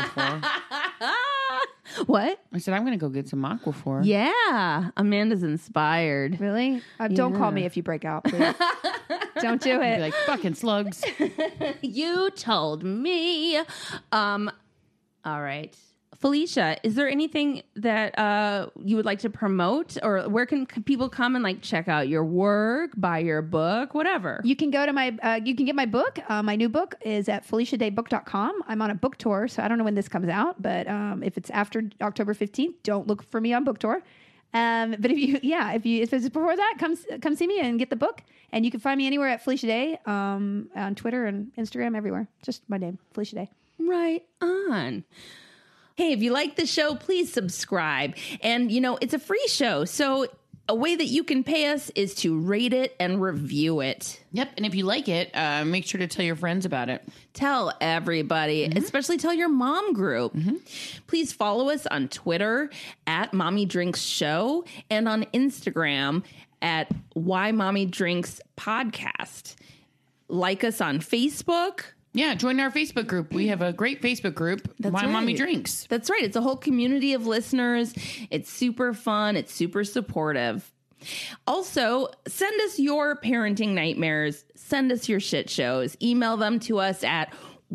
What? I said I'm going to go get some Aquaphor. Yeah, Amanda's inspired. Really? Don't call me if you break out, please. Don't do Be it. like fucking slugs. You told me. All right. Felicia, is there anything that you would like to promote, or where can people come and like check out your work, buy your book, whatever? You can go to you can get my book. My new book is at FeliciaDayBook.com. I'm on a book tour, so I don't know when this comes out, but if it's after October 15th, don't look for me on book tour. But if it's before that, come see me and get the book. And you can find me anywhere at Felicia Day, on Twitter and Instagram, everywhere. Just my name, Felicia Day. Right on. Hey, if you like the show, please subscribe. And, it's a free show. So a way that you can pay us is to rate it and review it. Yep. And if you like it, make sure to tell your friends about it. Tell everybody, especially tell your mom group. Please follow us on Twitter at Mommy Drinks Show and on Instagram at Why Mommy Drinks Podcast. Like us on Facebook. Yeah, join our Facebook group. We have a great Facebook group, Why Mommy Drinks. That's right. It's a whole community of listeners. It's super fun. It's super supportive. Also, send us your parenting nightmares. Send us your shit shows. Email them to us at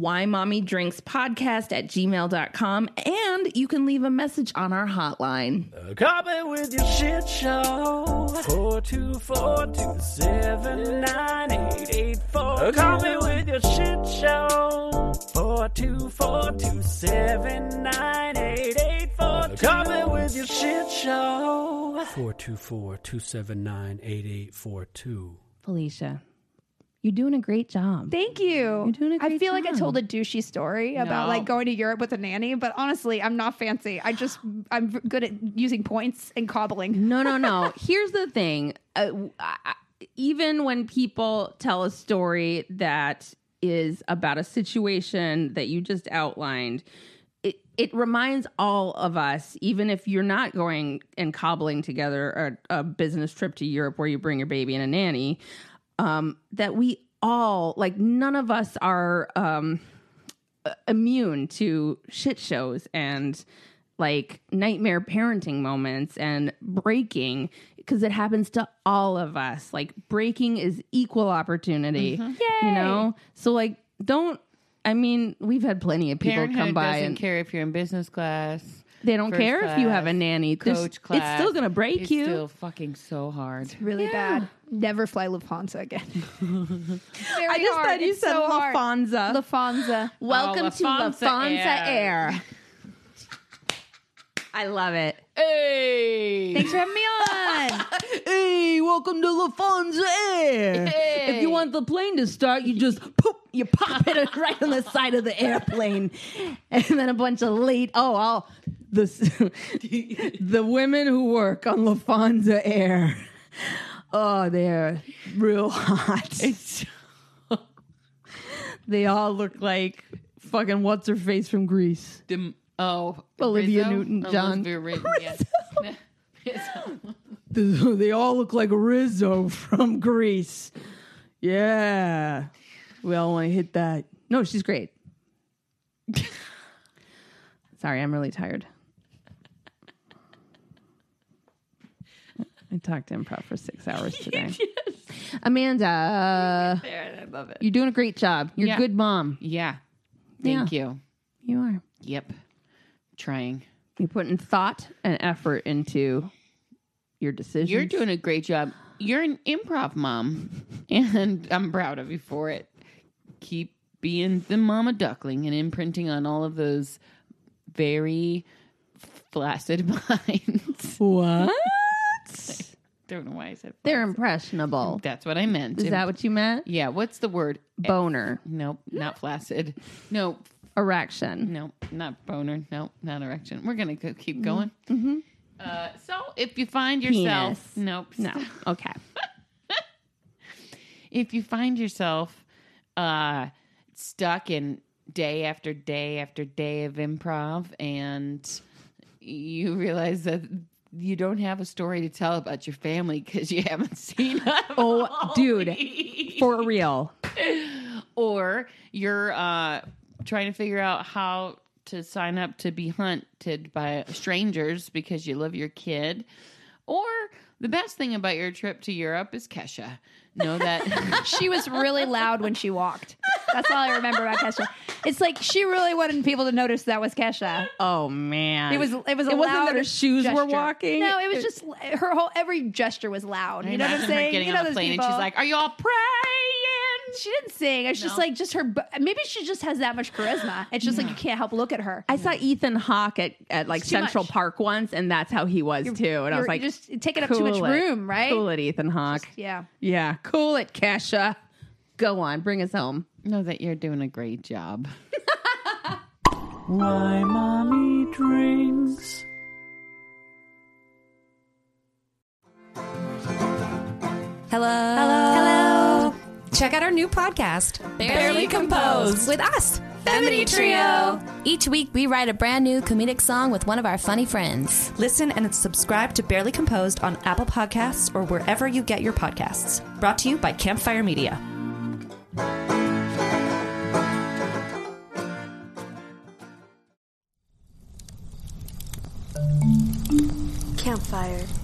whymommydrinkspodcast@gmail.com. And you can leave a message on our hotline. Call me with your shit show. 424-279-8884. Call me with your shit show. 424-279-8884. Call me with your shit show. 424-279-8842. Felicia, you're doing a great job. Thank you. You're doing a great I feel like I job. told a douchey story about like going to Europe with a nanny, but honestly, I'm not fancy. I'm good at using points and cobbling. No. Here's the thing. Even when people tell a story that is about a situation that you just outlined, it reminds all of us, even if you're not going and cobbling together a business trip to Europe where you bring your baby and a nanny, that we all, like, none of us are immune to shit shows and like nightmare parenting moments and breaking, because it happens to all of us. Like breaking is equal opportunity, you know? So like, we've had plenty of people Parenthood come by doesn't and care if you're in business class. they don't first care if you have a class, nanny. coach class. It's still going to break It's you. still fucking so hard. It's really bad. Never fly Lufthansa again. I just thought you said Lufthansa. Lufthansa. Welcome to Lufthansa Lufthansa Air. Air. I love it. Hey! Thanks for having me on. Hey, welcome to Lufthansa Air. Hey. If you want the plane to start, you just you pop it right on the side of the airplane, and then a bunch of the women who work on Lufthansa Air. Oh, they're real hot. They all look like fucking what's her face from Greece. Olivia Rizzo? Newton-John. Olivia They all look like Rizzo from Greece. Yeah. We all want to hit that. No, she's great. Sorry, I'm really tired. I talked to improv for 6 hours today. Yes. Amanda, I love it. you're doing a great job. You're a good mom. Yeah. Thank you. You are. Yep. Trying. You're putting thought and effort into your decisions. You're doing a great job. You're an improv mom, and I'm proud of you for it. Keep being the mama duckling and imprinting on all of those very flaccid minds. What? Don't know why I said They're flaccid. impressionable. That's what I meant. Is that what you meant? Yeah. What's the word? Boner. Nope. Not flaccid. No. Erection. No. Not boner. No. Not erection. We're gonna keep going. Mm-hmm. So if you find yourself, Penis. nope. No. Okay. If you find yourself stuck in day after day after day of improv, and you realize that you don't have a story to tell about your family because you haven't seen them. Oh, dude, for real. Or you're trying to figure out how to sign up to be hunted by strangers because you love your kid. Or the best thing about your trip to Europe is Kesha. Know that She was really loud when she walked. That's all I remember about Kesha. It's like she really wanted people to notice that was Kesha. Oh man, It wasn't that loud her shoes gesture. were walking. No, it was just her whole every gesture was loud. You know what I'm imagine her saying? getting You know on the those plane people. and she's like, "Are you all praying?" She didn't sing. It's just like her. Maybe she just has that much charisma. It's just like you can't help look at her. I saw Ethan Hawke at like It's too Central much. Park once, and that's how he was too. And I was like, you're just taking up too much cool it. room, right? Cool it, Ethan Hawke. Yeah. Yeah, cool it, Kesha. Go on, bring us home. Know that you're doing a great job. Why mommy drinks. Hello. Check out our new podcast, Barely Composed, with us, Femini Trio. Each week, we write a brand new comedic song with one of our funny friends. Listen and subscribe to Barely Composed on Apple Podcasts or wherever you get your podcasts. Brought to you by Campfire Media. Campfire.